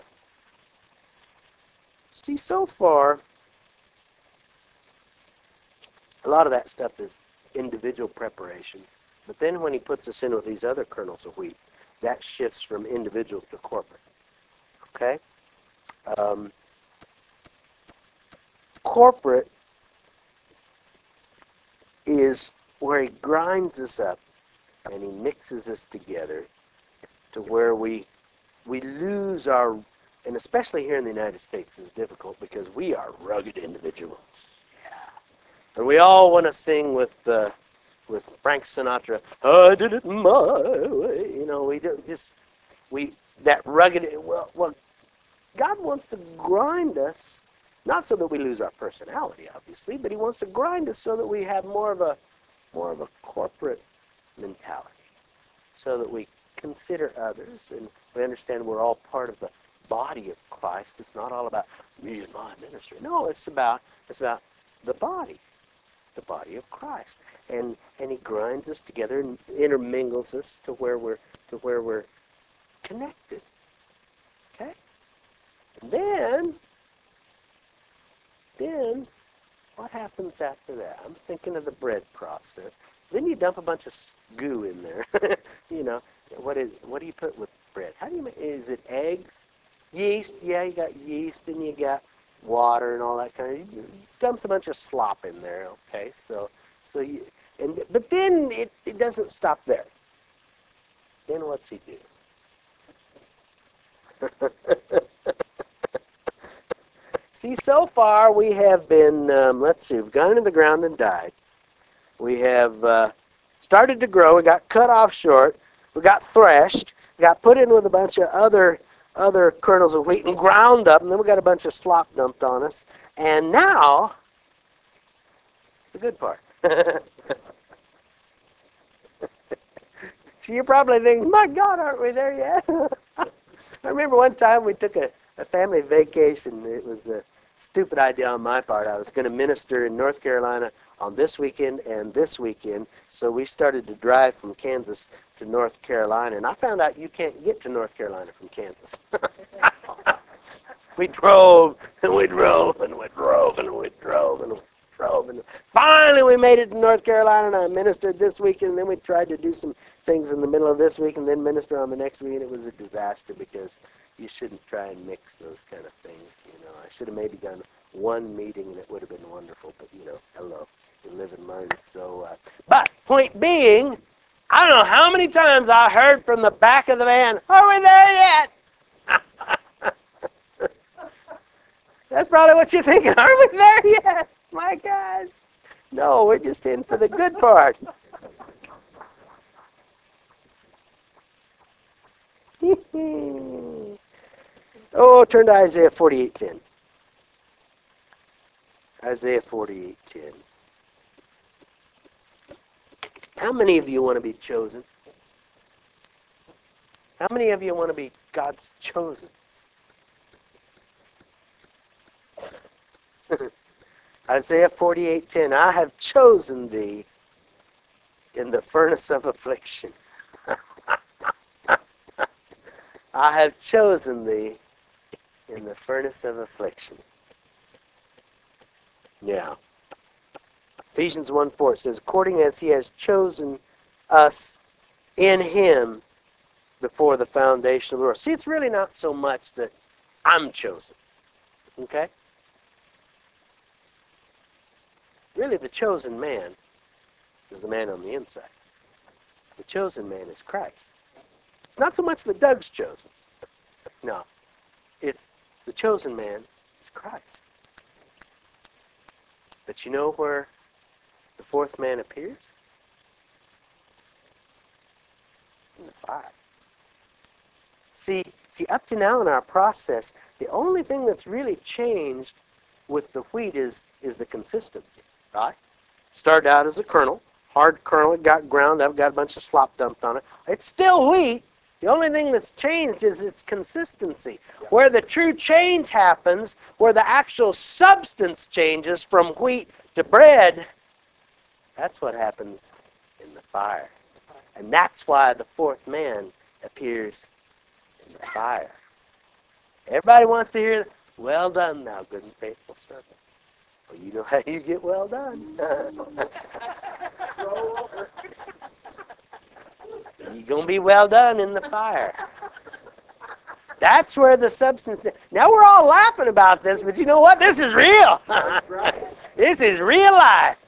see, so far, a lot of that stuff is individual preparation. But then when he puts us in with these other kernels of wheat, that shifts from individual to corporate. Okay? Corporate is where he grinds us up and he mixes us together to where we lose our, and especially here in the United States is difficult because we are rugged individuals. And we all want to sing with Frank Sinatra, I did it my way. You know, that rugged, well, God wants to grind us, not so that we lose our personality, obviously, but he wants to grind us so that we have more of a corporate mentality, so that we consider others and we understand we're all part of the body of Christ. It's not all about me and my ministry. No, it's about the body of Christ. And he grinds us together and intermingles us to where we're connected. Okay? And then what happens after that? I'm thinking of the bread process. Then you dump a bunch of goo in there. You know, what do you put with bread? How do you make? Is it eggs? Yeast? Yeah, you got yeast and you got water and all that kind of. You dump a bunch of slop in there. Okay, but then it doesn't stop there. Then what's he do? See, so far we have been, we've gone into the ground and died. We have started to grow. We got cut off short. We got threshed. We got put in with a bunch of other kernels of wheat and ground up, and then we got a bunch of slop dumped on us. And now, the good part. So you're probably thinking, my God, aren't we there yet? I remember one time we took a family vacation. It was a stupid idea on my part. I was going to minister in North Carolina on this weekend and this weekend, so we started to drive from Kansas to North Carolina, and I found out you can't get to North Carolina from Kansas. We drove, and we drove, and we drove, and we drove, and we drove, and finally we made it to North Carolina, and I ministered this weekend, and then we tried to do some things in the middle of this week and then minister on the next week, and it was a disaster because you shouldn't try and mix those kind of things. You know, I should have maybe done one meeting and it would have been wonderful, but you know, hello, you live and learn. So, but point being, I don't know how many times I heard from the back of the van, "Are we there yet?" That's probably what you're thinking. Are we there yet? My gosh. No, we're just in for the good part. Oh, turn to Isaiah 48:10. Isaiah 48:10. How many of you want to be chosen? How many of you want to be God's chosen? Isaiah 48:10. I have chosen thee in the furnace of affliction. I have chosen thee in the furnace of affliction. Yeah. Ephesians 1:4 says, according as he has chosen us in him before the foundation of the world. See, it's really not so much that I'm chosen. Okay? Really, the chosen man is the man on the inside. The chosen man is Christ. It's not so much that Doug's chosen. No. It's the chosen man is Christ. But you know where the fourth man appears? In the fire. See, up to now in our process, the only thing that's really changed with the wheat is the consistency, right? Started out as a kernel, hard kernel, it got ground up, got a bunch of slop dumped on it. It's still wheat. The only thing that's changed is its consistency. Yeah. Where the true change happens, where the actual substance changes from wheat to bread, that's what happens in the fire. And that's why the fourth man appears in the fire. Everybody wants to hear, well done, thou good and faithful servant. Well, you know how you get well done. You're going to be well done in the fire. That's where the substance is. Now we're all laughing about this, but you know what? This is real. This is real life.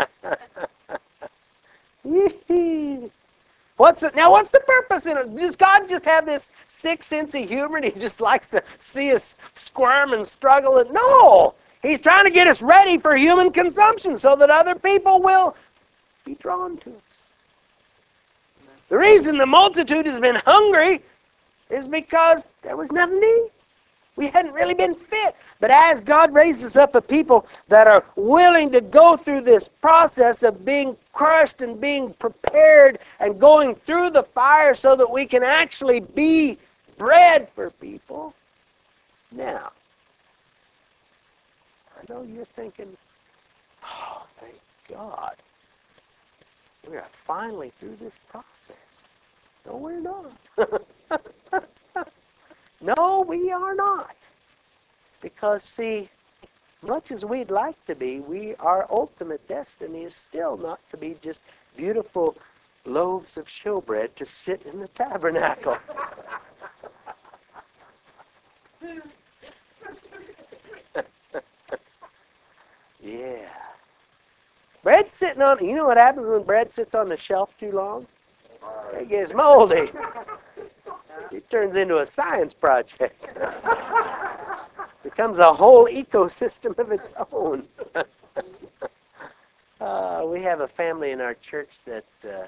What's the purpose in it? Does God just have this sick sense of humor and he just likes to see us squirm and struggle? No! He's trying to get us ready for human consumption so that other people will be drawn to us. The reason the multitude has been hungry is because there was nothing to eat. We hadn't really been fit. But as God raises up a people that are willing to go through this process of being crushed and being prepared and going through the fire so that we can actually be bread for people. Now, I know you're thinking, oh, thank God. We are finally through this process. No, we're not. No, we are not. Because, see, much as we'd like to be, our ultimate destiny is still not to be just beautiful loaves of showbread to sit in the tabernacle. Yeah. Bread's sitting on, you know what happens when bread sits on the shelf too long? It gets moldy. It turns into a science project. Becomes a whole ecosystem of its own. We have a family in our church that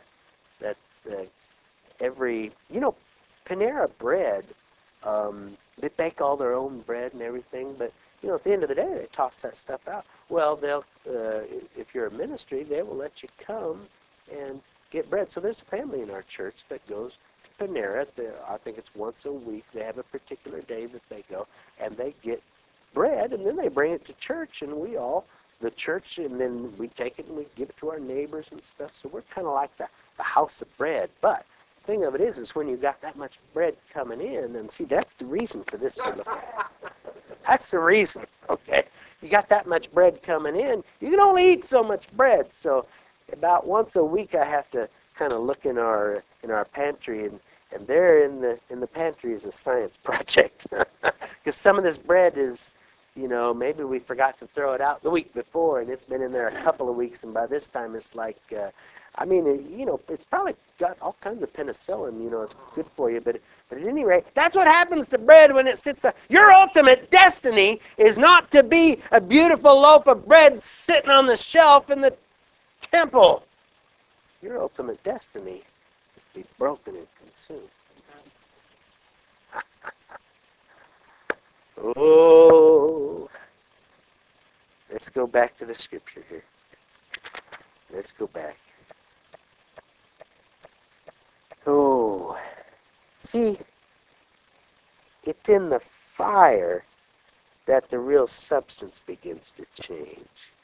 every, Panera Bread, they bake all their own bread and everything, but, at the end of the day, they toss that stuff out. Well, they'll, if you're a ministry, they will let you come and get bread. So there's a family in our church that goes to Panera. I think it's once a week. They have a particular day that they go, and they get bread, and then they bring it to church, and the church, and then we take it and we give it to our neighbors and stuff. So we're kind of like the house of bread. But the thing of it is when you've got that much bread coming in, and see, that's the reason for this to look at. That's the reason, okay? You got that much bread coming in, you can only eat so much bread. So about once a week I have to kind of look in our pantry, and there in the pantry is a science project. Because some of this bread is, maybe we forgot to throw it out the week before, and it's been in there a couple of weeks, and by this time it's like, it's probably got all kinds of penicillin, it's good for you, but at any rate, that's what happens to bread when it sits there. Your ultimate destiny is not to be a beautiful loaf of bread sitting on the shelf in the temple. Your ultimate destiny is to be broken and consumed. Oh, let's go back to the scripture here. Let's go back. Oh, see, it's in the fire that the real substance begins to change.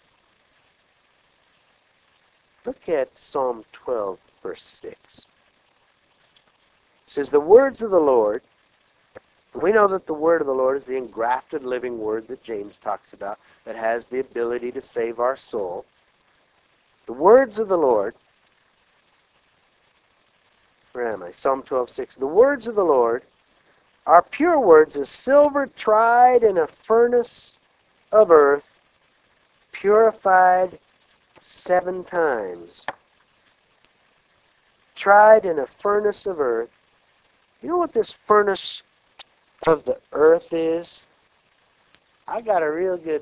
Look at Psalm 12, verse 6. It says, the words of the Lord, we know that the word of the Lord is the engrafted living word that James talks about, that has the ability to save our soul. The words of the Lord, where am I? Psalm 12:6. The words of the Lord are pure words as silver tried in a furnace of earth, purified 7 times. Tried in a furnace of earth. You know what this furnace of the earth is? I got a real good,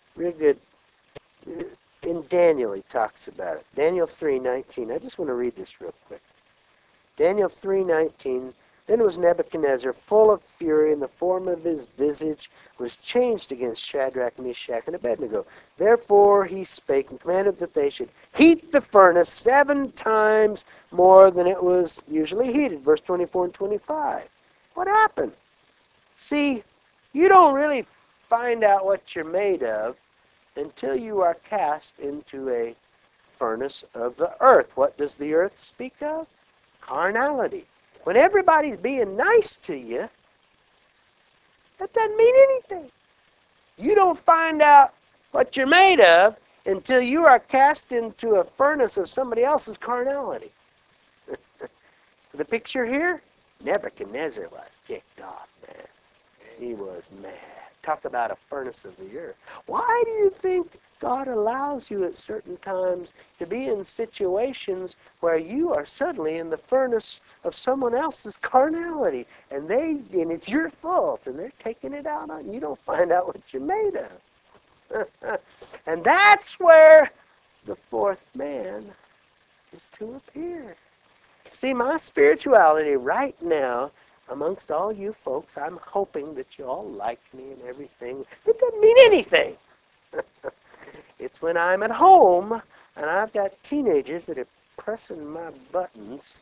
in Daniel he talks about it. Daniel 3:19. I just want to read this real quick. Daniel 3:19. Then was Nebuchadnezzar full of fury, and the form of his visage was changed against Shadrach, Meshach, and Abednego. Therefore he spake and commanded that they should heat the furnace 7 times more than it was usually heated. Verse 24 and 25. What happened? See, you don't really find out what you're made of until you are cast into a furnace of the earth. What does the earth speak of? Carnality. When everybody's being nice to you, that doesn't mean anything. You don't find out what you're made of until you are cast into a furnace of somebody else's carnality. The picture here, Nebuchadnezzar was kicked off, man. He was mad. Talk about a furnace of the earth. Why do you think God allows you at certain times to be in situations where you are suddenly in the furnace of someone else's carnality, and it's your fault, and they're taking it out on you? You don't find out what you're made of. And that's where the 4th man is to appear. See, my spirituality right now, amongst all you folks, I'm hoping that you all like me and everything. It doesn't mean anything. It's when I'm at home and I've got teenagers that are pressing my buttons,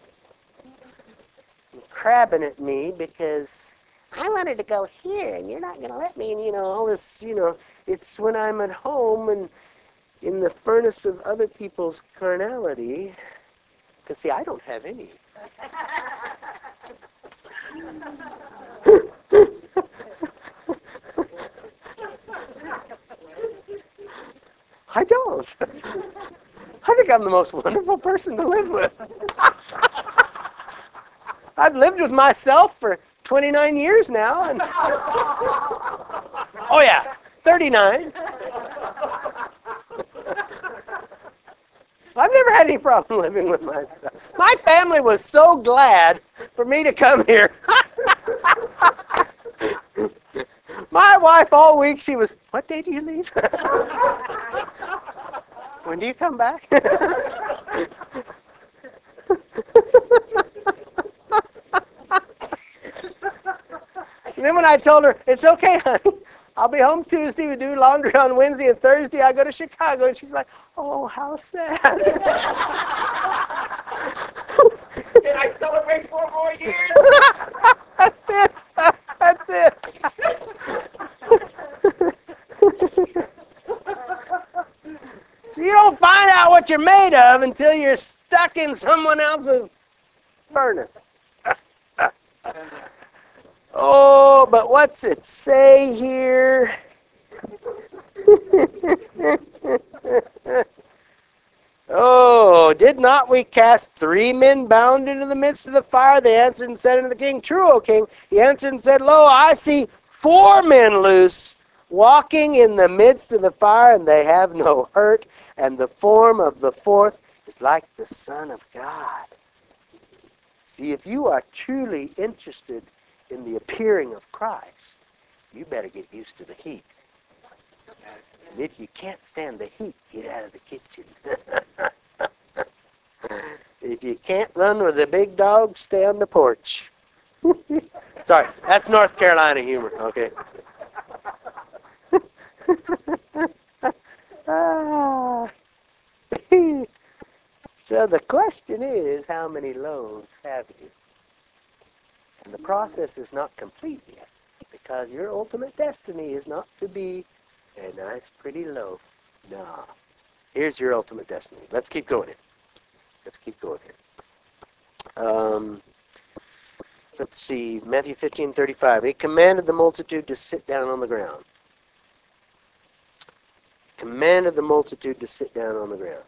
and crabbing at me because I wanted to go here and you're not going to let me, and all this, it's when I'm at home and in the furnace of other people's carnality, because see, I don't have any. I don't. I think I'm the most wonderful person to live with. I've lived with myself for 29 years now. And oh, yeah, 39. I've never had any problem living with myself. My family was so glad for me to come here. My wife all week, she was, what day do you leave? When do you come back? And then when I told her, it's okay, honey, I'll be home Tuesday, we do laundry on Wednesday, and Thursday I go to Chicago. And she's like, oh, how sad. Can I celebrate 4 more years? That's it. That's it. So you don't find out what you're made of until you're stuck in someone else's furnace. Oh, but what's it say here? Oh, did not we cast 3 men bound into the midst of the fire? They answered and said unto the king, true, O king. He answered and said, lo, I see 4 men loose, walking in the midst of the fire, and they have no hurt, and the form of the 4th is like the Son of God. See, if you are truly interested in the appearing of Christ, you better get used to the heat. And if you can't stand the heat, get out of the kitchen. If you can't run with the big dog, stay on the porch. Sorry, that's North Carolina humor, okay? So the question is, how many loaves have you? And the process is not complete yet, because your ultimate destiny is not to be a nice, pretty loaf. No. Here's your ultimate destiny. Let's keep going here. Let's keep going here. Let's see, Matthew 15:35. He commanded the multitude to sit down on the ground. Commanded the multitude to sit down on the ground.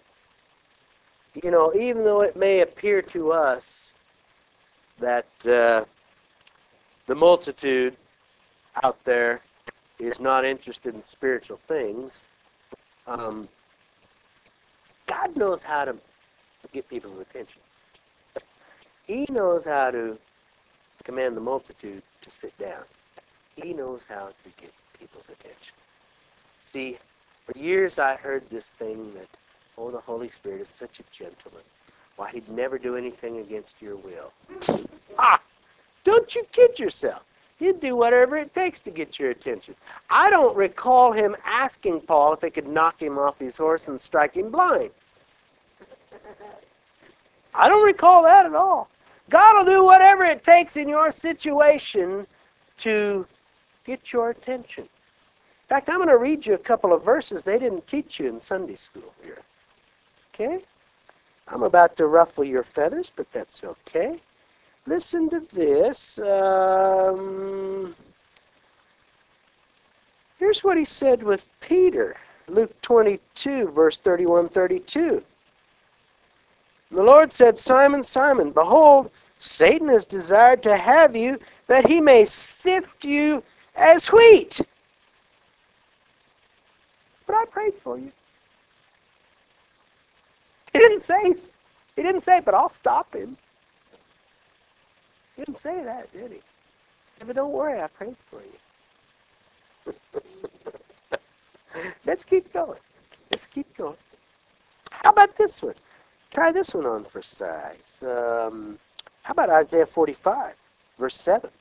Even though it may appear to us that the multitude out there is not interested in spiritual things, God knows how to get people's attention. He knows how to command the multitude to sit down. He knows how to get people's attention. See, for years I heard this thing that, oh, the Holy Spirit is such a gentleman. Why, he'd never do anything against your will. Ah! Don't you kid yourself. He'd do whatever it takes to get your attention. I don't recall him asking Paul if he could knock him off his horse and strike him blind. I don't recall that at all. God will do whatever it takes in your situation to get your attention. In fact, I'm going to read you a couple of verses they didn't teach you in Sunday school here. Okay? I'm about to ruffle your feathers, but that's okay. Listen to this. Here's what he said with Peter. Luke 22, verse 31-32. The Lord said, Simon, Simon, behold, Satan has desired to have you, that he may sift you as wheat. But I prayed for you. He didn't say, but I'll stop him. He didn't say that, did he? He said, but don't worry, I prayed for you. Let's keep going. Let's keep going. How about this one? Try this one on for size. How about Isaiah 45, verse 7?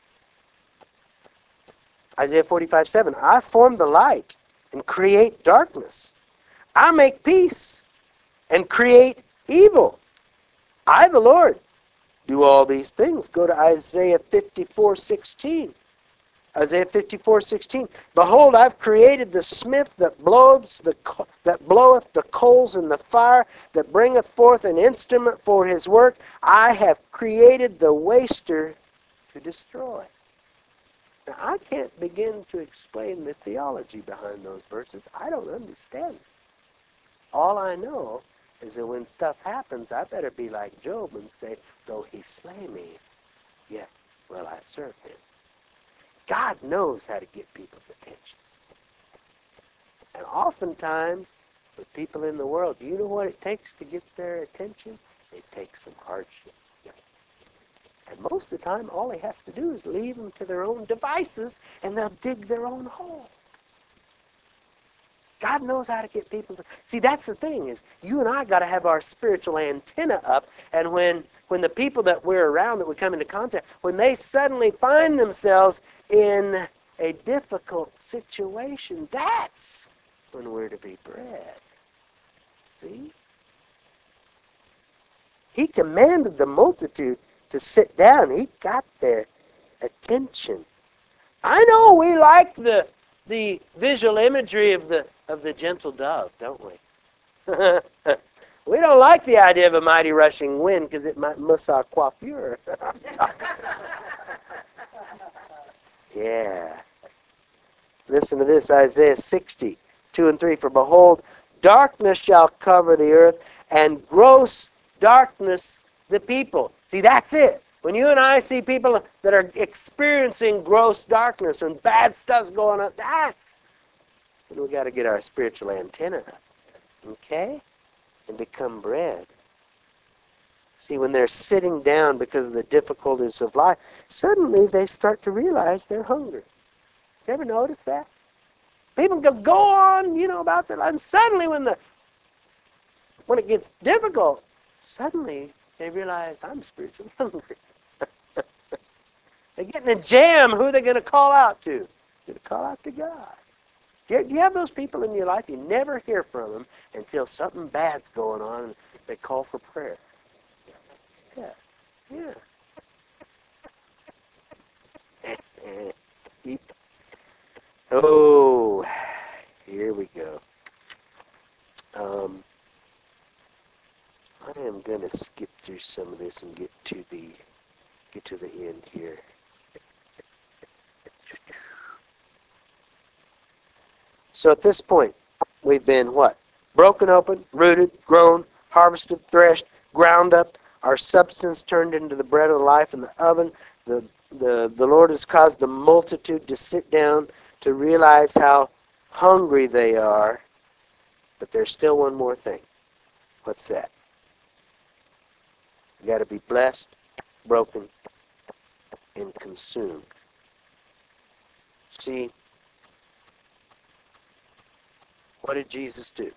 Isaiah 45:7. I form the light and create darkness. I make peace and create evil. I, the Lord, do all these things. Go to Isaiah 54:16. Isaiah 54:16. Behold, I've created the smith that bloweth the coals in the fire, that bringeth forth an instrument for his work. I have created the waster to destroy. Now, I can't begin to explain the theology behind those verses. I don't understand it. All I know is that when stuff happens, I better be like Job and say, though he slay me, yet will I serve him. God knows how to get people's attention. And oftentimes, with people in the world, do you know what it takes to get their attention? It takes some hardship. And most of the time, all he has to do is leave them to their own devices, and they'll dig their own hole. God knows how to get people's... See, that's the thing, is you and I got to have our spiritual antenna up, and when the people that we're around, that we come into contact, when they suddenly find themselves in a difficult situation, that's when we're to be bred. See? He commanded the multitude to sit down. He got their attention. I know we like the visual imagery of the gentle dove, don't we? We don't like the idea of a mighty rushing wind because it might miss our coiffure. Yeah. Listen to this, Isaiah 60:2-3. For behold, darkness shall cover the earth, and gross darkness the people. See, that's it. When you and I see people that are experiencing gross darkness and bad stuff's going on, that's when we got to get our spiritual antenna up. Okay? And become bred. See, when they're sitting down because of the difficulties of life, suddenly they start to realize they're hungry. You ever notice that? People go on, about their life, and suddenly when it gets difficult, suddenly they realize I'm spiritually hungry. They get in a jam. Who are they going to call out to? They're going to call out to God. Do you have those people in your life? You never hear from them until something bad's going on and they call for prayer. Yeah. Oh, here we go. I am going to skip through some of this and get to the end here. So at this point, we've been what? Broken open, rooted, grown, harvested, threshed, ground up, our substance turned into the bread of life in the oven, the the Lord has caused the multitude to sit down to realize how hungry they are. But there's still one more thing. What's that? You got to be blessed, broken, and consumed. See, what did Jesus do?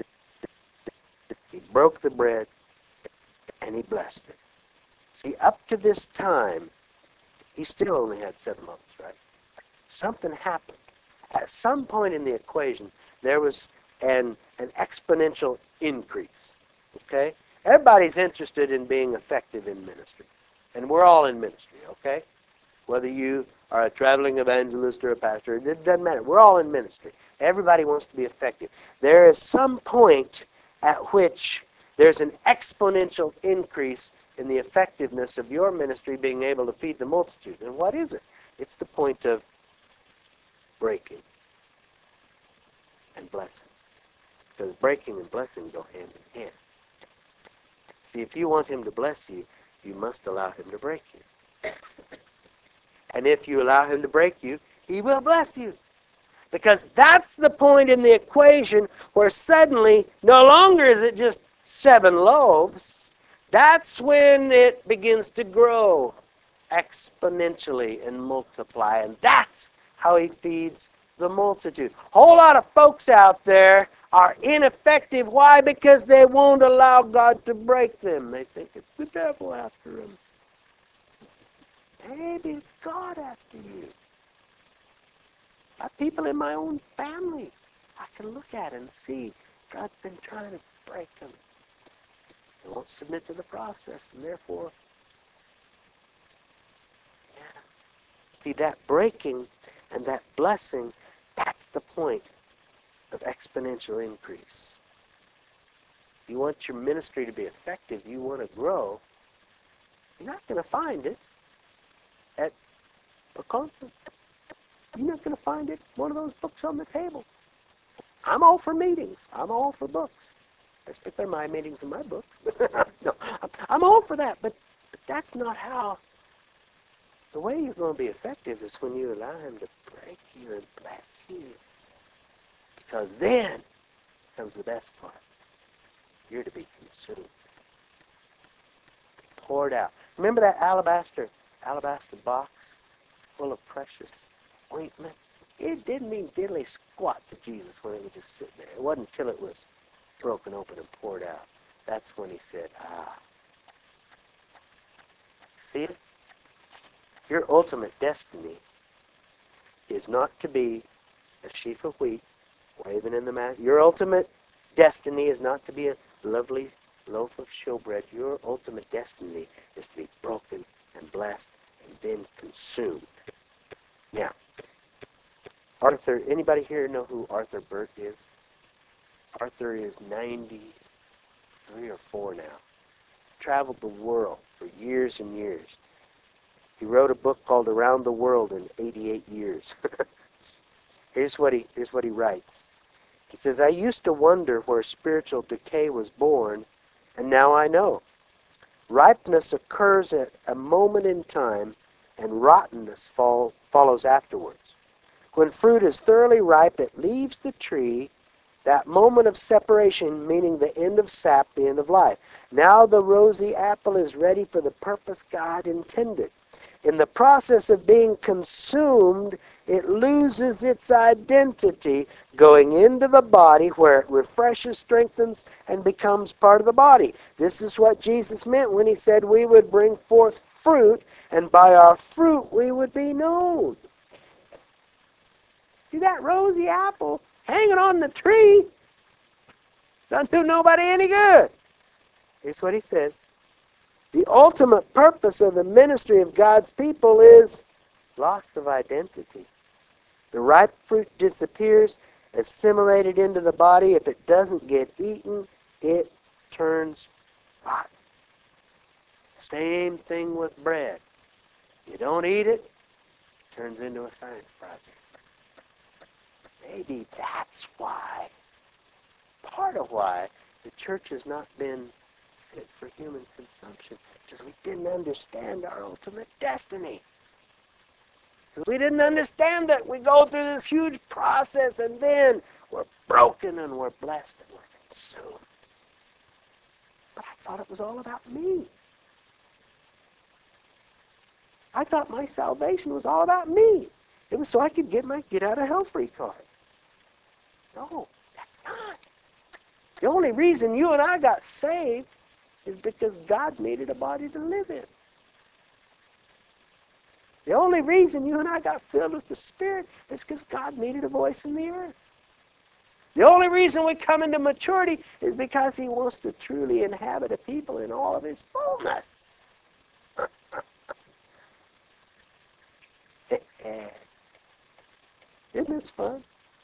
He broke the bread and he blessed it. See, up to this time, he still only had 7 loaves, right? Something happened. At some point in the equation, there was an exponential increase. Okay? Everybody's interested in being effective in ministry. And we're all in ministry, okay? Whether you are a traveling evangelist or a pastor, it doesn't matter. We're all in ministry. Everybody wants to be effective. There is some point at which there's an exponential increase in the effectiveness of your ministry being able to feed the multitude. And what is it? It's the point of breaking and blessing. Because breaking and blessing go hand in hand. See, if you want him to bless you, you must allow him to break you. And if you allow him to break you, he will bless you. Because that's the point in the equation where suddenly, no longer is it just 7 loaves. That's when it begins to grow exponentially and multiply. And that's how he feeds the multitude. A whole lot of folks out there are ineffective. Why? Because they won't allow God to break them. They think it's the devil after them. Maybe it's God after you. I have people in my own family I can look at and see God's been trying to break them. They won't submit to the process, and therefore, yeah. See, that breaking and that blessing, that's the point of exponential increase. You want your ministry to be effective, you want to grow, you're not going to find it at a conference. You're not going to find it one of those books on the table. I'm all for meetings. I'm all for books. If they're my meetings and my books. No, I'm all for that, but that's not how. The way you're going to be effective is when you allow him to break you and bless you. Because then comes the best part. You're to be consumed. Poured out. Remember that alabaster box full of precious ointment? It didn't mean diddly squat to Jesus when it was just sitting there. It wasn't until it was broken open and poured out. That's when he said, See it? Your ultimate destiny is not to be a sheaf of wheat waving in the mouth. Your ultimate destiny is not to be a lovely loaf of showbread. Your ultimate destiny is to be broken and blessed and then consumed. Now, Arthur, anybody here know who Arthur Burt is? Arthur is 93 or 4 now. Traveled the world for years and years. He wrote a book called Around the World in 88 years. Here's what he writes. He says, I used to wonder where spiritual decay was born, and now I know. Ripeness occurs at a moment in time, and rottenness follows afterwards. When fruit is thoroughly ripe, it leaves the tree, that moment of separation, meaning the end of sap, the end of life. Now the rosy apple is ready for the purpose God intended. In the process of being consumed, it loses its identity, going into the body where it refreshes, strengthens, and becomes part of the body. This is what Jesus meant when he said we would bring forth fruit, and by our fruit we would be known. See that rosy apple hanging on the tree? Doesn't do nobody any good. Here's what he says. The ultimate purpose of the ministry of God's people is loss of identity. The ripe fruit disappears, assimilated into the body. If it doesn't get eaten, it turns rotten. Same thing with bread. You don't eat it, it turns into a science project. Maybe that's why, part of why, the church has not been fit for human consumption, because we didn't understand our ultimate destiny. We didn't understand that we go through this huge process and then we're broken and we're blessed and we're consumed. But I thought it was all about me. I thought my salvation was all about me. It was so I could get my get out of hell free card. No, that's not. The only reason you and I got saved is because God needed a body to live in. The only reason you and I got filled with the Spirit is because God needed a voice in the earth. The only reason we come into maturity is because He wants to truly inhabit a people in all of His fullness. Isn't this fun?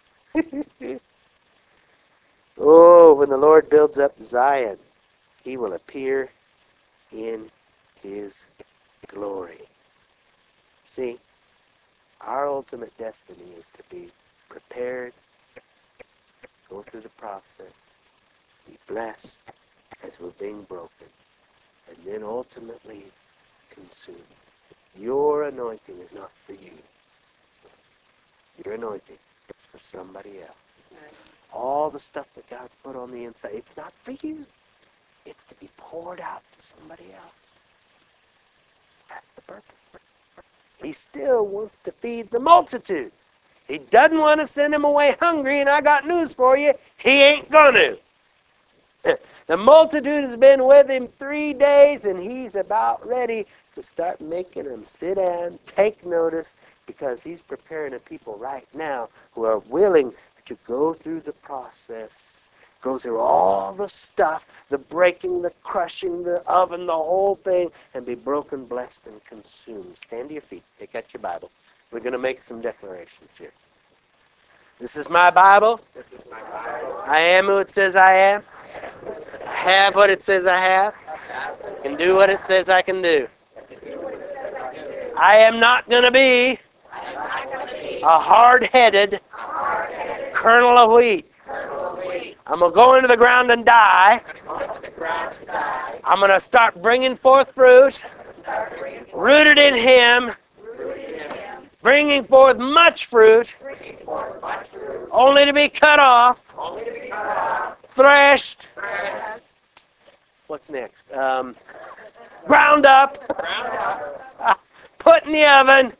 Oh, when the Lord builds up Zion, He will appear in His glory. See, our ultimate destiny is to be prepared, go through the process, be blessed as we're being broken, and then ultimately consumed. Your anointing is not for you. Your anointing is for somebody else. All the stuff that God's put on the inside, it's not for you. It's to be poured out to somebody else. That's the purpose. He still wants to feed the multitude. He doesn't want to send them away hungry, and I got news for you. He ain't going to. The multitude has been with him 3 days, and he's about ready to start making them sit down, take notice, because he's preparing a people right now who are willing to go through the process, go through all the stuff, the breaking, the crushing, the oven, the whole thing, and be broken, blessed, and consumed. Stand to your feet. Take out your Bible. We're going to make some declarations here. This is my Bible. I am who it says I am. I have what it says I have. I can do what it says I can do. I am not going to be a hard-headed kernel of wheat. I'm going to go into the ground and die. I'm going to start bringing forth fruit, rooted in Him, bringing forth much fruit, only to be cut off, threshed. What's next? Ground up, put in the oven,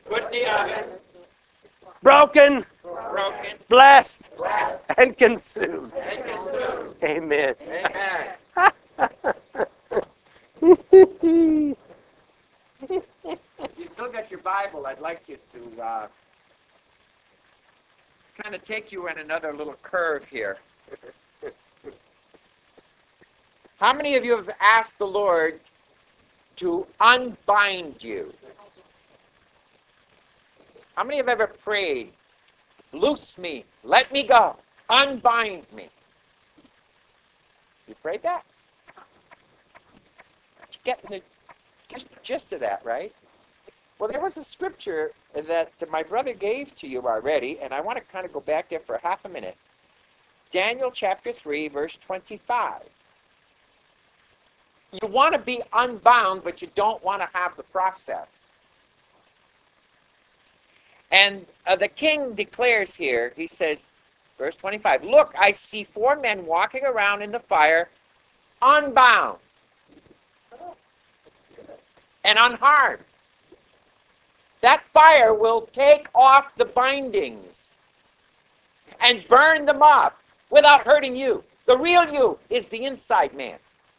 broken, blessed, and consumed. Amen. You still got your Bible. I'd like you to kind of take you in another little curve here. How many of you have asked the Lord to unbind you? How many have ever prayed, loose me, let me go, unbind me? You prayed that? You get the gist of that, right? Well, there was a scripture that my brother gave to you already, and I want to kind of go back there for half a minute. Daniel chapter 3, verse 25. You want to be unbound, but you don't want to have the process. And the king declares here, he says, verse 25, look, I see 4 men walking around in the fire, unbound and unharmed. That fire will take off the bindings and burn them up without hurting you. The real you is the inside man.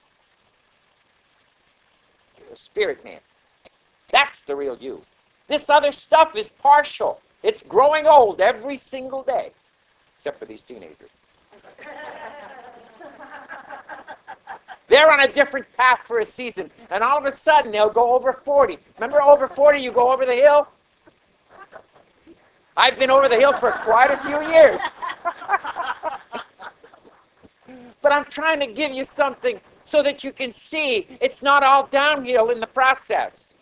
The spirit man. That's the real you. This other stuff is partial. It's growing old every single day. Except for these teenagers. They're on a different path for a season. And all of a sudden, they'll go over 40. Remember over 40, you go over the hill? I've been over the hill for quite a few years. But I'm trying to give you something so that you can see it's not all downhill in the process.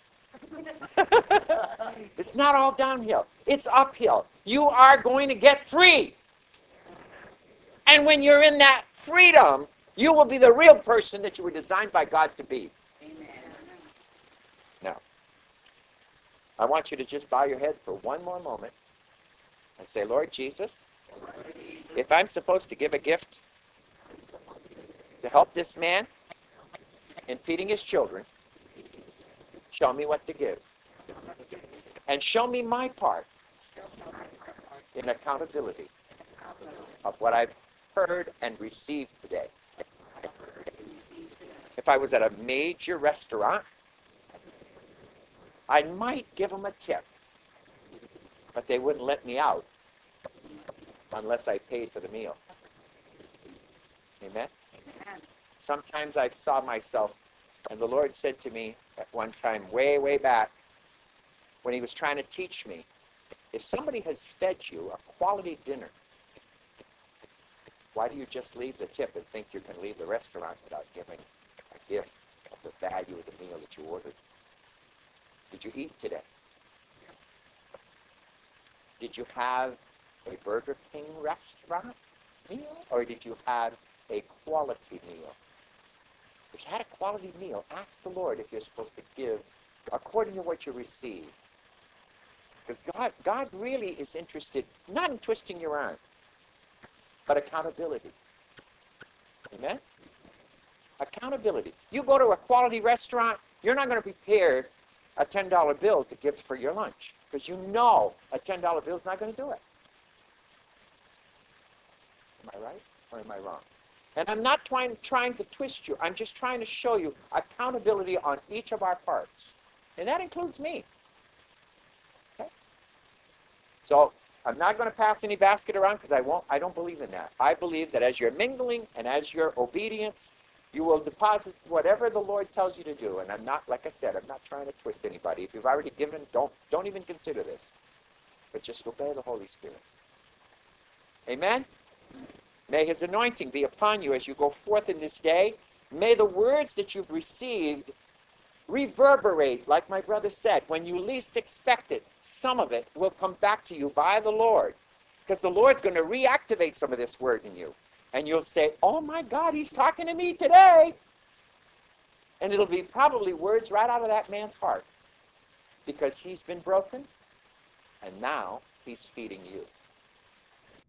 It's not all downhill. It's uphill. You are going to get free. And when you're in that freedom, you will be the real person that you were designed by God to be. Amen. Now, I want you to just bow your head for one more moment and say, Lord Jesus, if I'm supposed to give a gift to help this man in feeding his children, show me what to give. And show me my part in accountability of what I've heard and received today. If I was at a major restaurant, I might give them a tip, but they wouldn't let me out unless I paid for the meal. Amen? Sometimes I saw myself, and the Lord said to me at one time, way, way back, when he was trying to teach me, if somebody has fed you a quality dinner, why do you just leave the tip and think you can leave the restaurant without giving a gift of the value of the meal that you ordered? Did you eat today? Did you have a Burger King restaurant meal, or did you have a quality meal? If you had a quality meal, ask the Lord if you're supposed to give according to what you receive. Because God really is interested, not in twisting your arm, but accountability. Amen? Accountability. You go to a quality restaurant, you're not going to prepare a $10 bill to give for your lunch, because you know a $10 bill is not going to do it. Am I right or am I wrong? And I'm not trying to twist you. I'm just trying to show you accountability on each of our parts. And that includes me. Okay? So I'm not going to pass any basket around because I don't believe in that. I believe that as you're mingling and as your obedience, you will deposit whatever the Lord tells you to do. And I'm not, like I said, I'm not trying to twist anybody. If you've already given, don't even consider this. But just obey the Holy Spirit. Amen? May his anointing be upon you as you go forth in this day. May the words that you've received reverberate, like my brother said, when you least expect it. Some of it will come back to you by the Lord, because the Lord's going to reactivate some of this word in you. And you'll say, oh my God, he's talking to me today. And it'll be probably words right out of that man's heart, because he's been broken, and now he's feeding you.